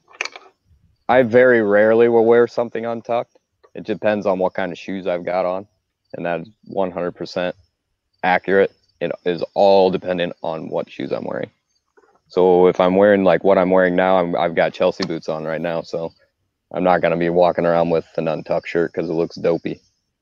I very rarely will wear something untucked. It depends on what kind of shoes I've got on, and that's one hundred percent accurate. It is all dependent on what shoes I'm wearing. So if I'm wearing like what I'm wearing now, I'm, I've got Chelsea boots on right now, so I'm not going to be walking around with an untucked shirt because it looks dopey.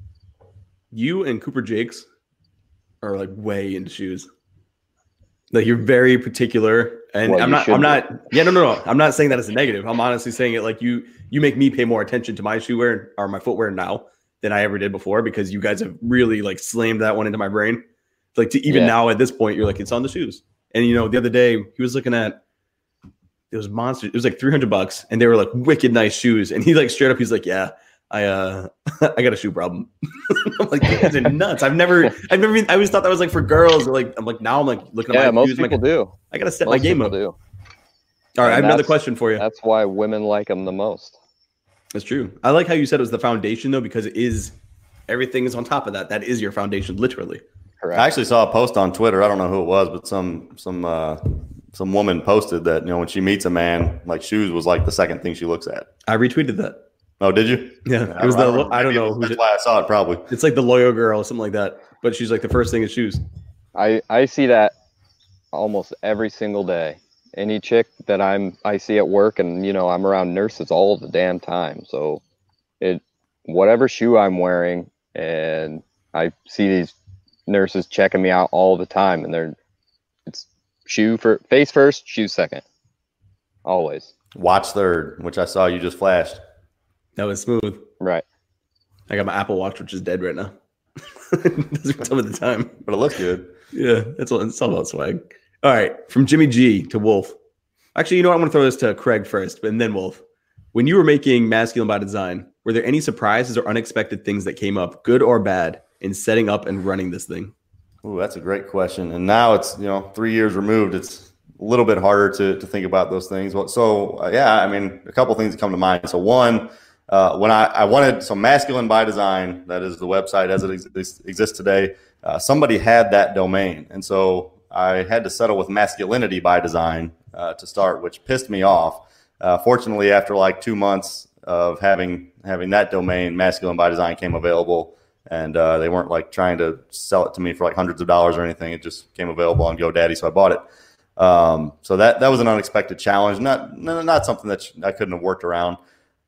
You and Cooper Jakes are like way into shoes. Like you're very particular, and Well, I'm you not. should I'm be. not. Yeah, no, no, no. I'm not saying that as a negative. I'm honestly saying it like you. You make me pay more attention to my shoe wear or my footwear now than I ever did before because you guys have really like slammed that one into my brain. Like to even Yeah. now at this point, you're like it's on the shoes. And you know, the other day he was looking at it was monster. It was like three hundred bucks, and they were like wicked nice shoes. And he like straight up, he's like, "Yeah, I uh, I got a shoe problem." I'm like, "You guys are nuts." I've never, I've never. Even, I always thought that was like for girls. Or like, I'm like now I'm like looking at Yeah, my most shoes. I'm people like, do. I gotta step Most my game people up. do. All right, I have And another that's- question for you. That's why women like them the most. That's true. I like how you said it was the foundation though, because it is everything is on top of that. That is your foundation, literally. Correct. I actually saw a post on Twitter. I don't know who it was, but some some uh, some woman posted that you know when she meets a man, like shoes was like the second thing she looks at. I retweeted that. Oh, did you? Yeah, it was the. I don't maybe know. Who That's did, why I saw it. Probably. it's like the lawyer girl or something like that. But she's like the first thing is shoes. I, I see that almost every single day. Any chick that I'm I see at work, and you know I'm around nurses all the damn time. So it whatever shoe I'm wearing, and I see these nurses checking me out all the time, and they're it's shoe for face first, shoe second, always. Watch third, which I saw you just flashed. That was smooth. Right. I got my Apple Watch, which is dead right now. Doesn't some of the time. But it looks good. Yeah, that's all. It's all about swag. All right, from Jimmy G to Wolf. Actually, you know what? I'm going to throw this to Craig first, and then Wolf. When you were making Masculine by Design, were there any surprises or unexpected things that came up, good or bad, in setting up and running this thing? Ooh, that's a great question. And now it's you know three years removed. It's a little bit harder to, to think about those things. Well, so uh, yeah, I mean, a couple things that come to mind. So one, uh, when I, I wanted, so Masculine by Design, that is the website as it ex- exists today, uh, somebody had that domain. And so I had to settle with Masculinity by Design uh, to start, which pissed me off. Uh, fortunately, after like two months of having having that domain, Masculine by Design came available, and uh, they weren't like trying to sell it to me for like hundreds of dollars or anything. It just came available on GoDaddy, so I bought it. Um, so that that was an unexpected challenge, not not something that I couldn't have worked around.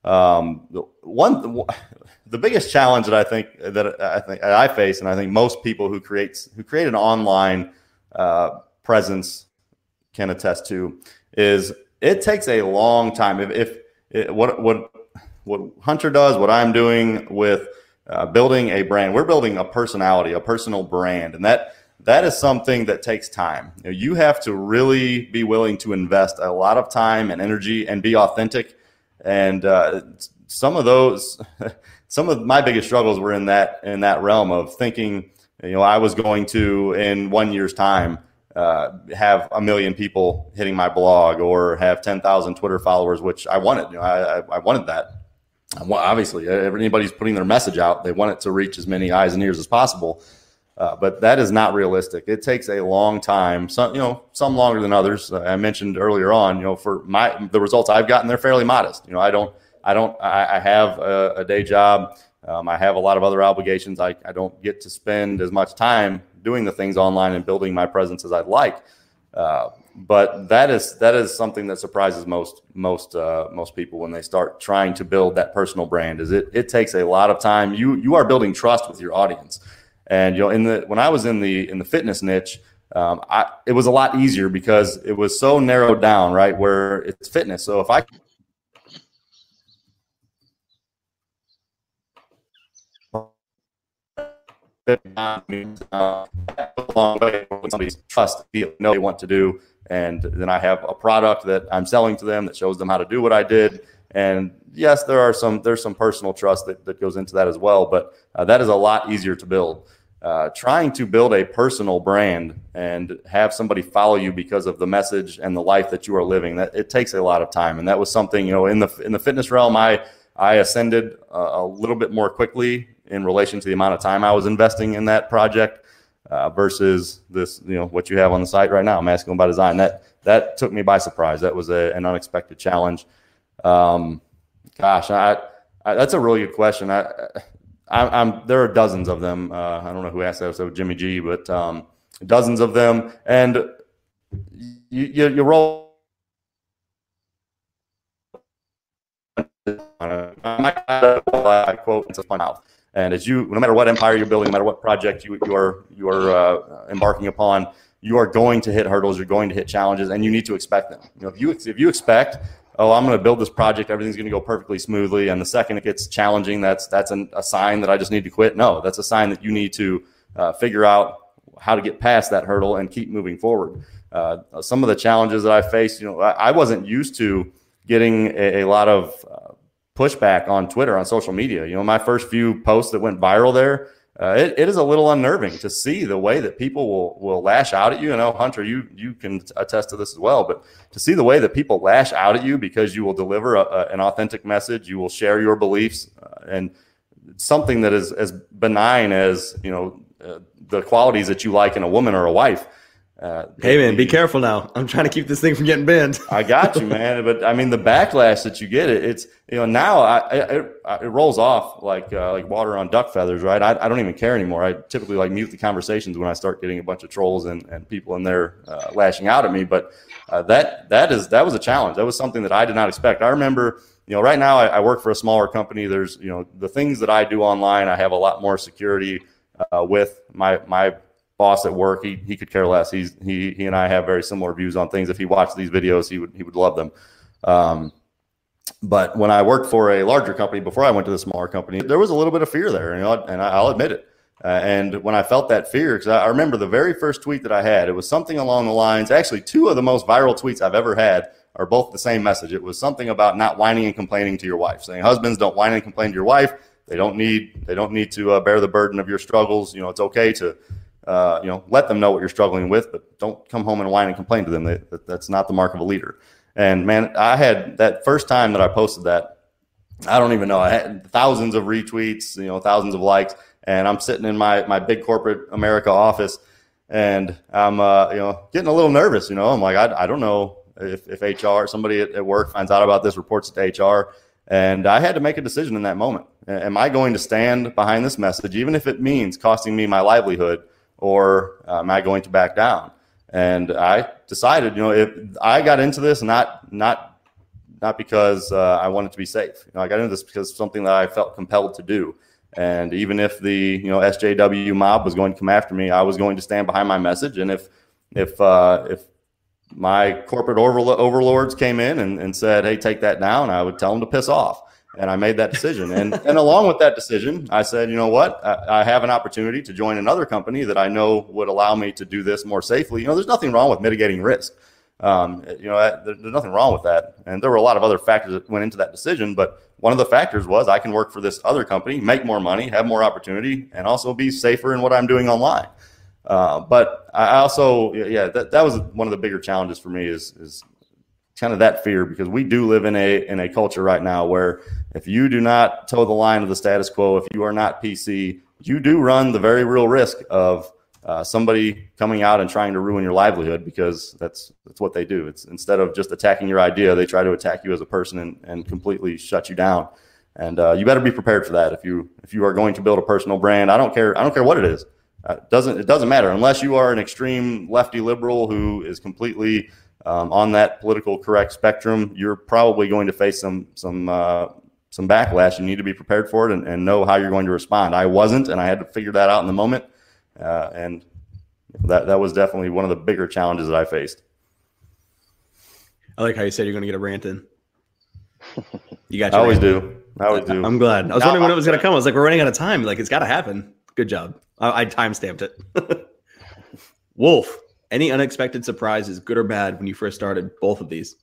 Um, one, the biggest challenge that I think that I think I face, and I think most people who create who create an online uh, presence can attest to, is it takes a long time. If, if it, what what what Hunter does, what I'm doing with uh, building a brand, we're building a personality, a personal brand, and that that is something that takes time. You know, you have to really be willing to invest a lot of time and energy and be authentic. And uh, some of those, some of my biggest struggles were in that in that realm of thinking, you know, I was going to, in one year's time, uh, have a million people hitting my blog or have ten thousand Twitter followers, which I wanted. You know, I, I wanted that. Obviously, anybody's putting their message out, they want it to reach as many eyes and ears as possible. Uh, but that is not realistic. It takes a long time. Some, you know, some longer than others. Uh, I mentioned earlier on, you know, for my the results I've gotten, they're fairly modest. You know, I don't, I don't, I, I have a, a day job. Um, I have a lot of other obligations. I, I don't get to spend as much time doing the things online and building my presence as I'd like. Uh, but that is that is something that surprises most most uh, most people when they start trying to build that personal brand. Is it it takes a lot of time. You you are building trust with your audience. And you know, in the when I was in the in the fitness niche, um, I, it was a lot easier because it was so narrowed down, right? Where it's fitness. So if I uh, a long way when somebody's trust, you know, they want to do, and then I have a product that I'm selling to them that shows them how to do what I did. And yes, there are some there's some personal trust that, that goes into that as well, but uh, that is a lot easier to build. Uh, trying to build a personal brand and have somebody follow you because of the message and the life that you are living, that it takes a lot of time. And that was something, you know, in the in the fitness realm, I I ascended a, a little bit more quickly in relation to the amount of time I was investing in that project uh, versus this, you know, what you have on the site right now, Masculine by Design. That that took me by surprise. That was a, an unexpected challenge. Um, gosh, I, I that's a really good question. I. I, I'm, there are dozens of them. Uh, I don't know who asked that, so Jimmy G, but um, dozens of them. And you, you, you roll. I quote, it's a fun mouth. And as you, no matter what empire you're building, no matter what project you, you are, you are uh, embarking upon, you are going to hit hurdles. You're going to hit challenges, and you need to expect them. You know, if you if you expect, oh, I'm going to build this project, everything's going to go perfectly smoothly, and the second it gets challenging, that's that's an, a sign that I just need to quit. No, that's a sign that you need to uh, figure out how to get past that hurdle and keep moving forward. Uh, some of the challenges that I faced, you know, I, I wasn't used to getting a, a lot of uh, pushback on Twitter, on social media. You know, my first few posts that went viral there, Uh, it, it is a little unnerving to see the way that people will, will lash out at you. You know, Hunter, you you can attest to this as well, but to see the way that people lash out at you because you will deliver a, a, an authentic message, you will share your beliefs, uh, and something that is as benign as, you know, uh, the qualities that you like in a woman or a wife. Uh, hey man, be careful now. I'm trying to keep this thing from getting banned. I got you, man. But I mean, the backlash that you get, it, it's, you know, now I, it, it rolls off like uh, like water on duck feathers, right? I, I don't even care anymore. I typically like mute the conversations when I start getting a bunch of trolls and, and people in there uh, lashing out at me. But uh, that that is that was a challenge. That was something that I did not expect. I remember, you know, right now I, I work for a smaller company. There's, you know, the things that I do online, I have a lot more security uh, with my my. boss at work. He he could care less. He's he he and I have very similar views on things. If he watched these videos, he would he would love them. Um, but when I worked for a larger company before I went to the smaller company, there was a little bit of fear there, you know, and I'll admit it. Uh, and when I felt that fear, because I, I remember the very first tweet that I had, it was something along the lines. Actually, two of the most viral tweets I've ever had are both the same message. It was something about not whining and complaining to your wife, saying husbands, don't whine and complain to your wife. They don't need they don't need to uh, bear the burden of your struggles. You know, it's okay to uh, you know, let them know what you're struggling with, but don't come home and whine and complain to them. That, that's not the mark of a leader. And man, I had that first time that I posted that, I don't even know, I had thousands of retweets, you know, thousands of likes, and I'm sitting in my, my big corporate America office, and I'm, uh, you know, getting a little nervous, you know, I'm like, I, I don't know if, if H R, somebody at, at work finds out about this, reports it to H R. And I had to make a decision in that moment. Am I going to stand behind this message, even if it means costing me my livelihood, or uh, am I going to back down? And I decided, you know, if I got into this, not, not, not because uh, I wanted to be safe. You know, I got into this because something that I felt compelled to do. And even if the, you know, S J W mob was going to come after me, I was going to stand behind my message. And if, if, uh, if my corporate overlo- overlords came in and, and said, hey, take that down, I would tell them to piss off. And I made that decision. And, and along with that decision, I said, you know what, I, I have an opportunity to join another company that I know would allow me to do this more safely. You know, there's nothing wrong with mitigating risk. Um, you know, there, there's nothing wrong with that. And there were a lot of other factors that went into that decision. But one of the factors was I can work for this other company, make more money, have more opportunity, and also be safer in what I'm doing online. Uh, but I also, yeah, that, that was one of the bigger challenges for me is, is kind of that fear, because we do live in a, in a culture right now where if you do not toe the line of the status quo, if you are not P C, you do run the very real risk of uh, somebody coming out and trying to ruin your livelihood, because that's, that's what they do. It's instead of just attacking your idea, they try to attack you as a person and, and completely shut you down. And uh, you better be prepared for that. If you, if you are going to build a personal brand, I don't care. I don't care what it is. Uh, it doesn't, it doesn't matter unless you are an extreme lefty liberal who is completely um, on that political correct spectrum. You're probably going to face some, some, uh, some backlash. You need to be prepared for it and, and know how you're going to respond. I wasn't, and I had to figure that out in the moment. Uh, and that, that was definitely one of the bigger challenges that I faced. I like how you said you're going to get a rant in. You got. I always rant. do. I always do. I'm glad. I was Now, wondering when it was going to come. I was like, we're running out of time. Like, it's got to happen. Good job. I, I time-stamped it. Wolf, any unexpected surprises, good or bad, when you first started both of these?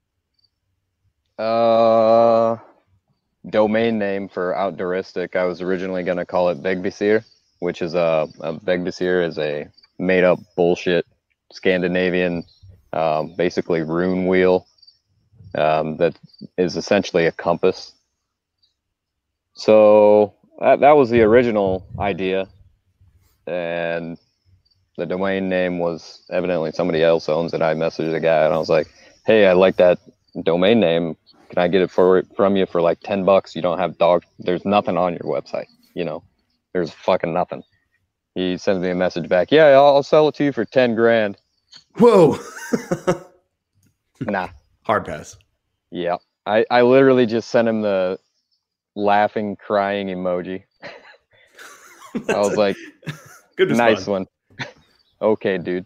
Uh, domain name for Outdooristic. I was originally going to call it Begbisir, which is a, a Begbisir is a made-up bullshit Scandinavian, um, basically rune wheel um, that is essentially a compass. So that, that was the original idea. And the domain name was evidently somebody else owns it. I messaged the guy and I was like, hey, I like that domain name. Can I get it for from you for like ten bucks? You don't have dog. There's nothing on your website. You know, there's fucking nothing. He sends me a message back. Yeah, I'll, I'll sell it to you for ten grand. Whoa. Nah. Hard pass. Yeah. I, I literally just sent him the laughing, crying emoji. I was like, good nice one. Okay, dude.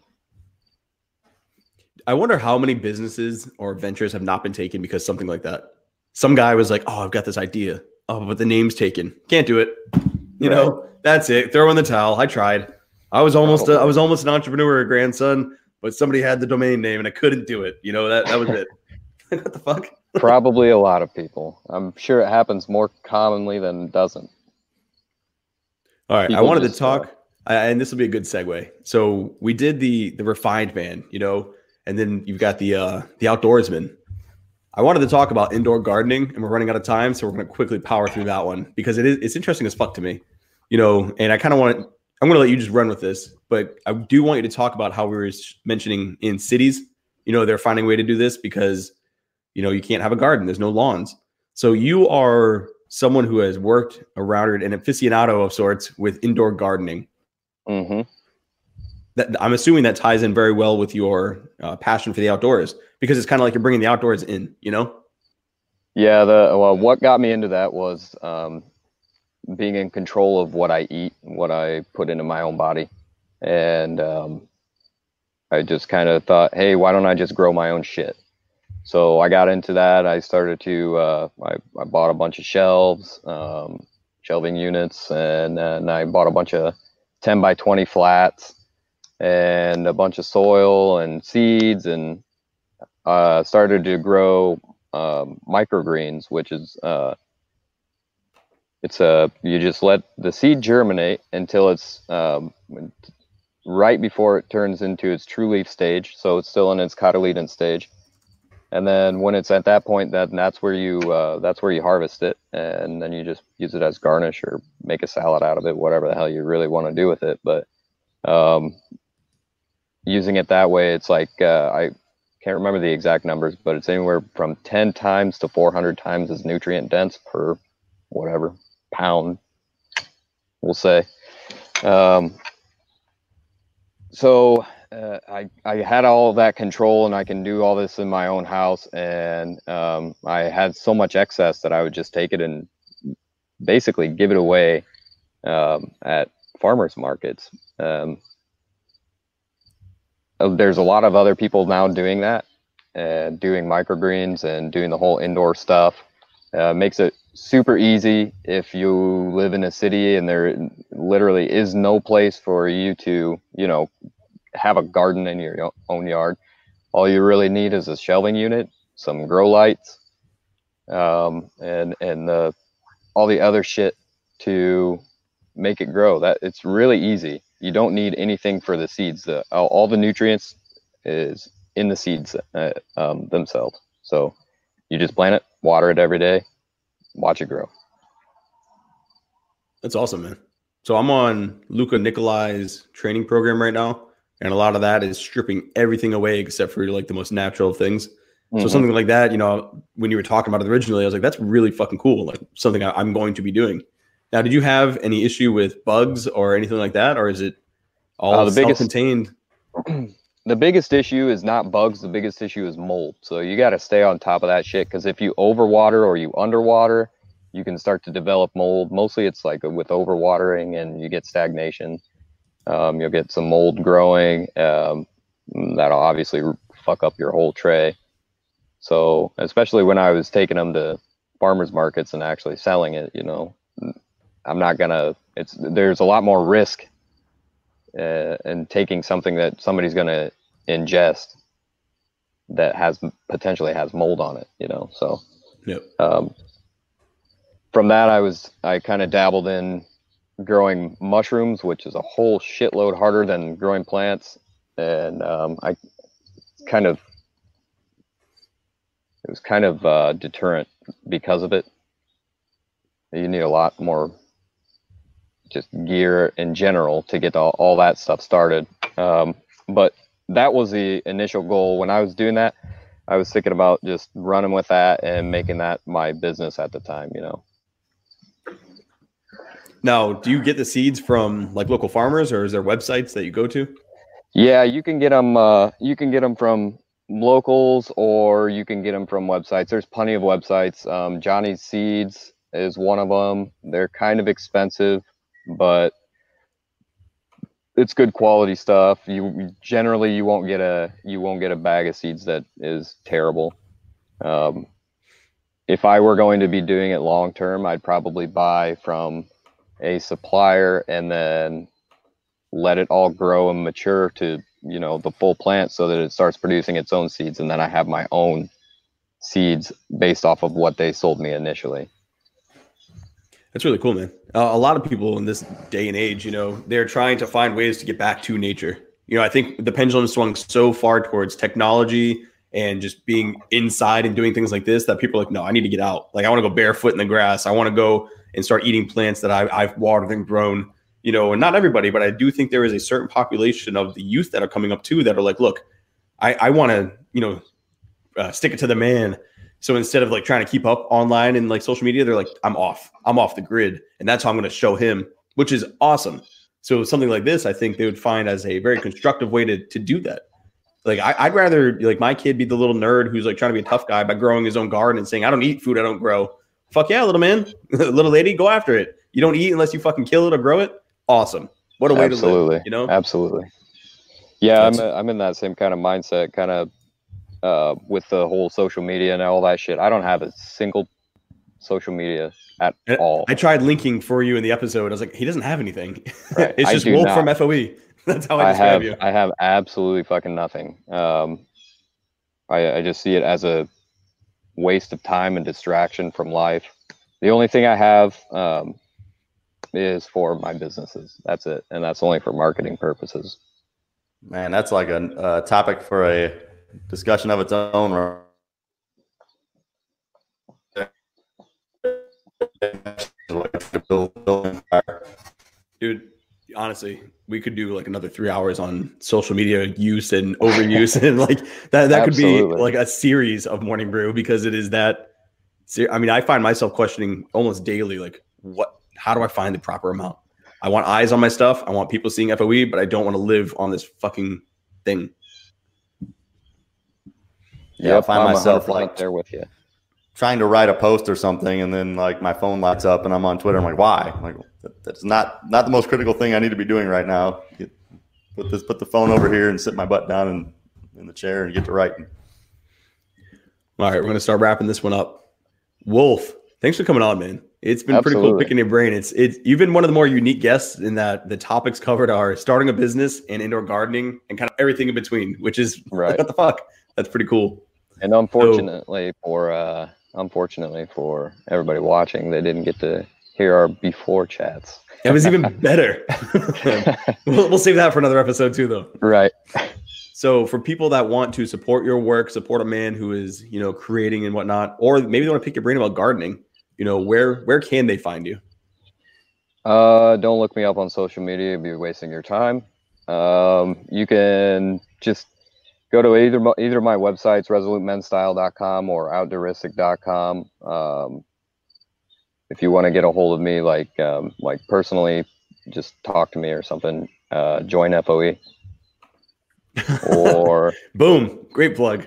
I wonder how many businesses or ventures have not been taken because something like that. Some guy was like, oh, I've got this idea. Oh, but the name's taken. Can't do it. You right. know, that's it. Throw in the towel. I tried. I was almost a, I was almost an entrepreneur, a grandson, but somebody had the domain name and I couldn't do it. You know, that, that was it. What the fuck? Probably a lot of people. I'm sure it happens more commonly than it doesn't. All right. People I wanted just, to talk, uh, and this will be a good segue. So we did the the refined man, you know, and then you've got the uh, the outdoorsman. I wanted to talk about indoor gardening, and we're running out of time, so we're going to quickly power through that one because it is it's interesting as fuck to me, you know. And I kind of want I'm going to let you just run with this, but I do want you to talk about how we were mentioning in cities, you know, they're finding a way to do this because, you know, you can't have a garden, there's no lawns. So you are someone who has worked around an aficionado of sorts with indoor gardening. Mm-hmm. That, I'm assuming that ties in very well with your uh, passion for the outdoors, because it's kind of like you're bringing the outdoors in, you know? Yeah. The well, what got me into that was um, being in control of what I eat, what I put into my own body. And um, I just kind of thought, hey, why don't I just grow my own shit? So I got into that. I started to, uh, I, I bought a bunch of shelves, um, shelving units, and then I bought a bunch of ten by twenty flats and a bunch of soil and seeds, and uh, started to grow um, microgreens, which is, uh, it's a, you just let the seed germinate until it's um, right before it turns into its true leaf stage. So it's still in its cotyledon stage. And then when it's at that point, that that's where you uh, that's where you harvest it, and then you just use it as garnish or make a salad out of it, whatever the hell you really want to do with it. But um, using it that way, it's like uh, I can't remember the exact numbers, but it's anywhere from ten times to four hundred times as nutrient dense per whatever pound, we'll say. Um, so uh, I, I had all of that control, and I can do all this in my own house. And um, I had so much excess that I would just take it and basically give it away um, at farmers markets. Um, there's a lot of other people now doing that, and doing microgreens and doing the whole indoor stuff. Uh, makes it super easy if you live in a city and there literally is no place for you to, you know, have a garden in your own yard. All you really need is a shelving unit, some grow lights, um, and and the all the other shit to make it grow. That it's really easy. You don't need anything for the seeds. The, all, all the nutrients is in the seeds uh, um, themselves. So you just plant it, water it every day, watch it grow. That's awesome, man. So I'm on Luca Nicolai's training program right now, and a lot of that is stripping everything away except for like the most natural of things. Mm-hmm. So something like that, you know, when you were talking about it originally, I was like, that's really fucking cool. Like something I, I'm going to be doing. Now, did you have any issue with bugs or anything like that, or is it all uh, the self-contained? Biggest, the biggest issue is not bugs. The biggest issue is mold. So you got to stay on top of that shit, because if you overwater or you underwater, you can start to develop mold. Mostly it's like with overwatering and you get stagnation. Um, you'll get some mold growing. Um, that'll obviously fuck up your whole tray. So especially when I was taking them to farmers markets and actually selling it, you know, I'm not gonna, it's, there's a lot more risk uh, in taking something that somebody's gonna ingest that has potentially has mold on it, you know? So, yep. um, from that, I was, I kind of dabbled in growing mushrooms, which is a whole shitload harder than growing plants. And um, I kind of, it was kind of uh, deterrent because of it. You need a lot more just gear in general to get all, all that stuff started. Um, but that was the initial goal. When I was doing that, I was thinking about just running with that and making that my business at the time, you know. Now, do you get the seeds from like local farmers, or is there websites that you go to? Yeah, you can get them. Uh, you can get them from locals, or you can get them from websites. There's plenty of websites. Um, Johnny's Seeds is one of them. They're kind of expensive, but it's good quality stuff. You generally you won't get a you won't get a bag of seeds that is terrible. Um, if I were going to be doing it long term, I'd probably buy from a supplier and then let it all grow and mature to, you know, the full plant so that it starts producing its own seeds. And then I have my own seeds based off of what they sold me initially. That's really cool, man. Uh, a lot of people in this day and age, you know, they're trying to find ways to get back to nature. You know, I think the pendulum swung so far towards technology and just being inside and doing things like this that people are like, no, I need to get out. Like, I want to go barefoot in the grass. I want to go and start eating plants that I, I've watered and grown, you know, and not everybody, but I do think there is a certain population of the youth that are coming up too that are like, look, I, I want to, you know, uh, stick it to the man. So instead of like trying to keep up online and like social media, they're like, I'm off. I'm off the grid. And that's how I'm going to show him, which is awesome. So something like this, I think they would find as a very constructive way to, to do that. Like, I, I'd rather like my kid be the little nerd who's like trying to be a tough guy by growing his own garden and saying, I don't eat food I don't grow. Fuck yeah, little man, little lady, go after it. You don't eat unless you fucking kill it or grow it. Awesome. What a way Absolutely. to live, you know? Absolutely. Yeah, I'm, I'm in that same kind of mindset, kind of uh, with the whole social media and all that shit. I don't have a single social media at and all. I tried linking for you in the episode. I was like, he doesn't have anything. Right. It's just Wolf not. From F O E. That's how I, I describe have, you. I have absolutely fucking nothing. Um, I, I just see it as a waste of time and distraction from life. The only thing I have um, is for my businesses. That's it. And that's only for marketing purposes. Man, that's like a, a topic for a discussion of its own. Dude, honestly, we could do like another three hours on social media use and overuse, and like that that could be Absolutely. like a series of Morning Brew, because it is that ser- I mean, I find myself questioning almost daily, like what how do I find the proper amount? I want eyes on my stuff. I want people seeing F O E, but I don't want to live on this fucking thing. Yeah, Yep, I find I'm myself one hundred percent like there with you. trying to write a post or something, and then like my phone lights up and I'm on Twitter. I'm like, why? I'm like, that, that's not not the most critical thing I need to be doing right now. Get, put this put the phone over here and sit my butt down in, in the chair and get to writing. All right, we're gonna start wrapping this one up. Wolf, thanks for coming on, man. It's been pretty cool Absolutely. picking your brain. It's it's you've been one of the more unique guests in that the topics covered are starting a business and indoor gardening and kind of everything in between, which is Right. what the fuck? That's pretty cool. And unfortunately for uh, unfortunately for everybody watching, they didn't get to hear our before chats. It was even better. we'll, we'll save that for another episode too, though. Right. So for people that want to support your work, support a man who is, you know, creating and whatnot, or maybe they want to pick your brain about gardening, you know, where where can they find you? Uh, don't look me up on social media. You'll be wasting your time. Um, you can just go to either mo- either of my websites, resolute men style dot com or outdooristic dot com. Um, if you want to get a hold of me, like um, like personally, just talk to me or something. Uh, join F O E, or Boom. Great plug.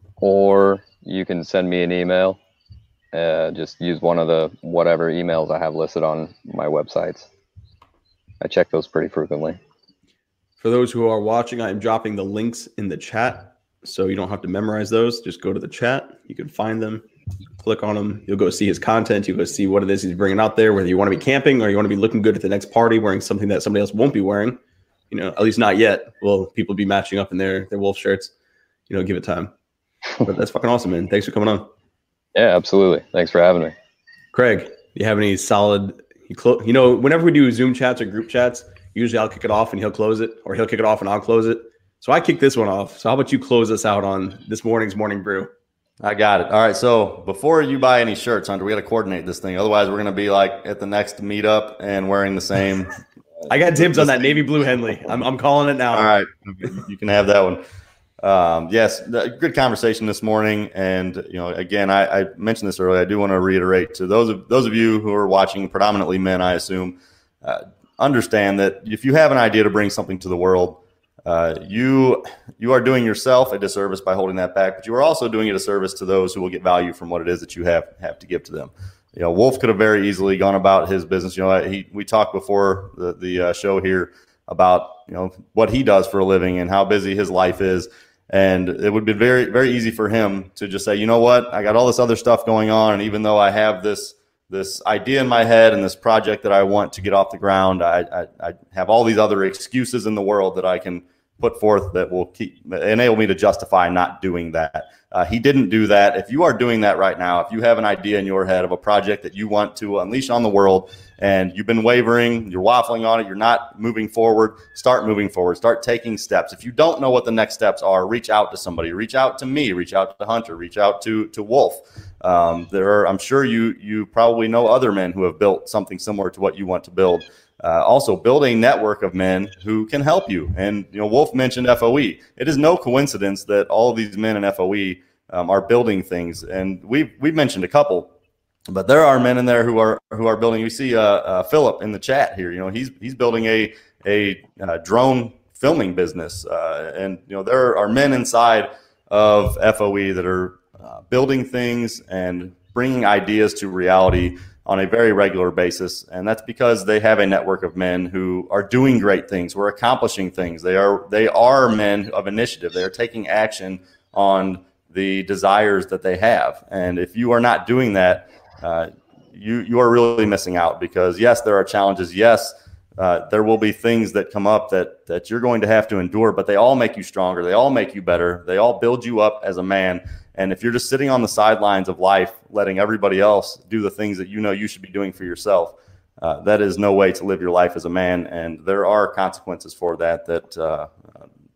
or you can send me an email. Uh, just use one of the whatever emails I have listed on my websites. I check those pretty frequently. For those who are watching, I am dropping the links in the chat, so you don't have to memorize those. Just go to the chat. You can find them, click on them. You'll go see his content. You'll go see what it is he's bringing out there, whether you want to be camping or you want to be looking good at the next party wearing something that somebody else won't be wearing. You know, at least not yet. Will people be matching up in their, their wolf shirts? You know, give it time. But that's fucking awesome, man. Thanks for coming on. Yeah, absolutely. Thanks for having me. Craig, do you have any solid, you, clo- you know, whenever we do Zoom chats or group chats, usually I'll kick it off and he'll close it, or he'll kick it off and I'll close it. So I kick this one off. So how about you close us out on this morning's Morning Brew? I got it. All right. So before you buy any shirts, Hunter, we got to coordinate this thing. Otherwise, we're going to be like at the next meetup and wearing the same. I got dibs on that navy blue Henley. I'm, I'm calling it now. All right. You can have that one. Um, yes, good conversation this morning. And, you know, again, I, I mentioned this earlier. I do want to reiterate to those of those of you who are watching, predominantly men, I assume, uh, understand that if you have an idea to bring something to the world, uh, you you are doing yourself a disservice by holding that back, but you are also doing it a service to those who will get value from what it is that you have have to give to them. You know, Wolf could have very easily gone about his business. You know, he we talked before the the uh, show here about, you know, what he does for a living and how busy his life is. And it would be very, very easy for him to just say, you know what, I got all this other stuff going on. And even though I have this this idea in my head and this project that I want to get off the ground, I, I, I have all these other excuses in the world that I can put forth that will keep enable me to justify not doing that. Uh, he didn't do that. If you are doing that right now, if you have an idea in your head of a project that you want to unleash on the world and you've been wavering, you're waffling on it, you're not moving forward, start moving forward, start taking steps. If you don't know what the next steps are, reach out to somebody, reach out to me, reach out to Hunter, reach out to, to Wolf. Um, there are, I'm sure you, you probably know other men who have built something similar to what you want to build. Uh, also, build a network of men who can help you. And, you know, Wolf mentioned F O E. It is no coincidence that all of these men in F O E um, are building things. And we've, we've mentioned a couple, but there are men in there who are who are building. You see uh, uh, Philip in the chat here. You know, he's he's building a, a uh, drone filming business. Uh, and, you know, there are men inside of F O E that are uh, building things and bringing ideas to reality on a very regular basis. And that's because they have a network of men who are doing great things, who are accomplishing things. They are they are men of initiative. They are taking action on the desires that they have. And if you are not doing that, uh, you you are really missing out, because yes, there are challenges. Yes, uh, there will be things that come up that that you're going to have to endure, but they all make you stronger. They all make you better. They all build you up as a man. And if you're just sitting on the sidelines of life, letting everybody else do the things that you know you should be doing for yourself, uh, that is no way to live your life as a man. And there are consequences for that that uh,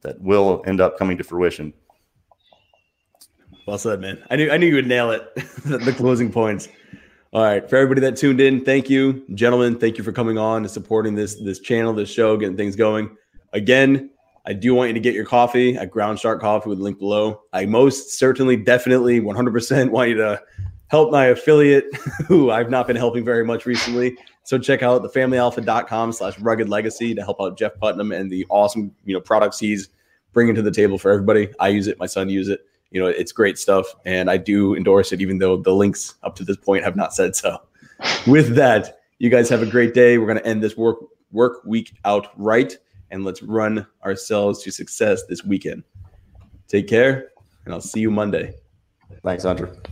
that will end up coming to fruition. Well said, man. I knew I knew you would nail it. The closing points. All right, for everybody that tuned in, thank you, gentlemen. Thank you for coming on and supporting this this channel, this show, getting things going. Again, I do want you to get your coffee at Ground Shark Coffee with the link below. I most certainly, definitely, one hundred percent want you to help my affiliate, who I've not been helping very much recently. So check out the family alpha dot com slash rugged legacy to help out Jeff Putnam and the awesome, you know, products he's bringing to the table for everybody. I use it. My son uses it. You know, it's great stuff, and I do endorse it, even though the links up to this point have not said so. With that, you guys have a great day. We're going to end this work work week out right, and let's run ourselves to success this weekend. Take care, and I'll see you Monday. Thanks, Hunter.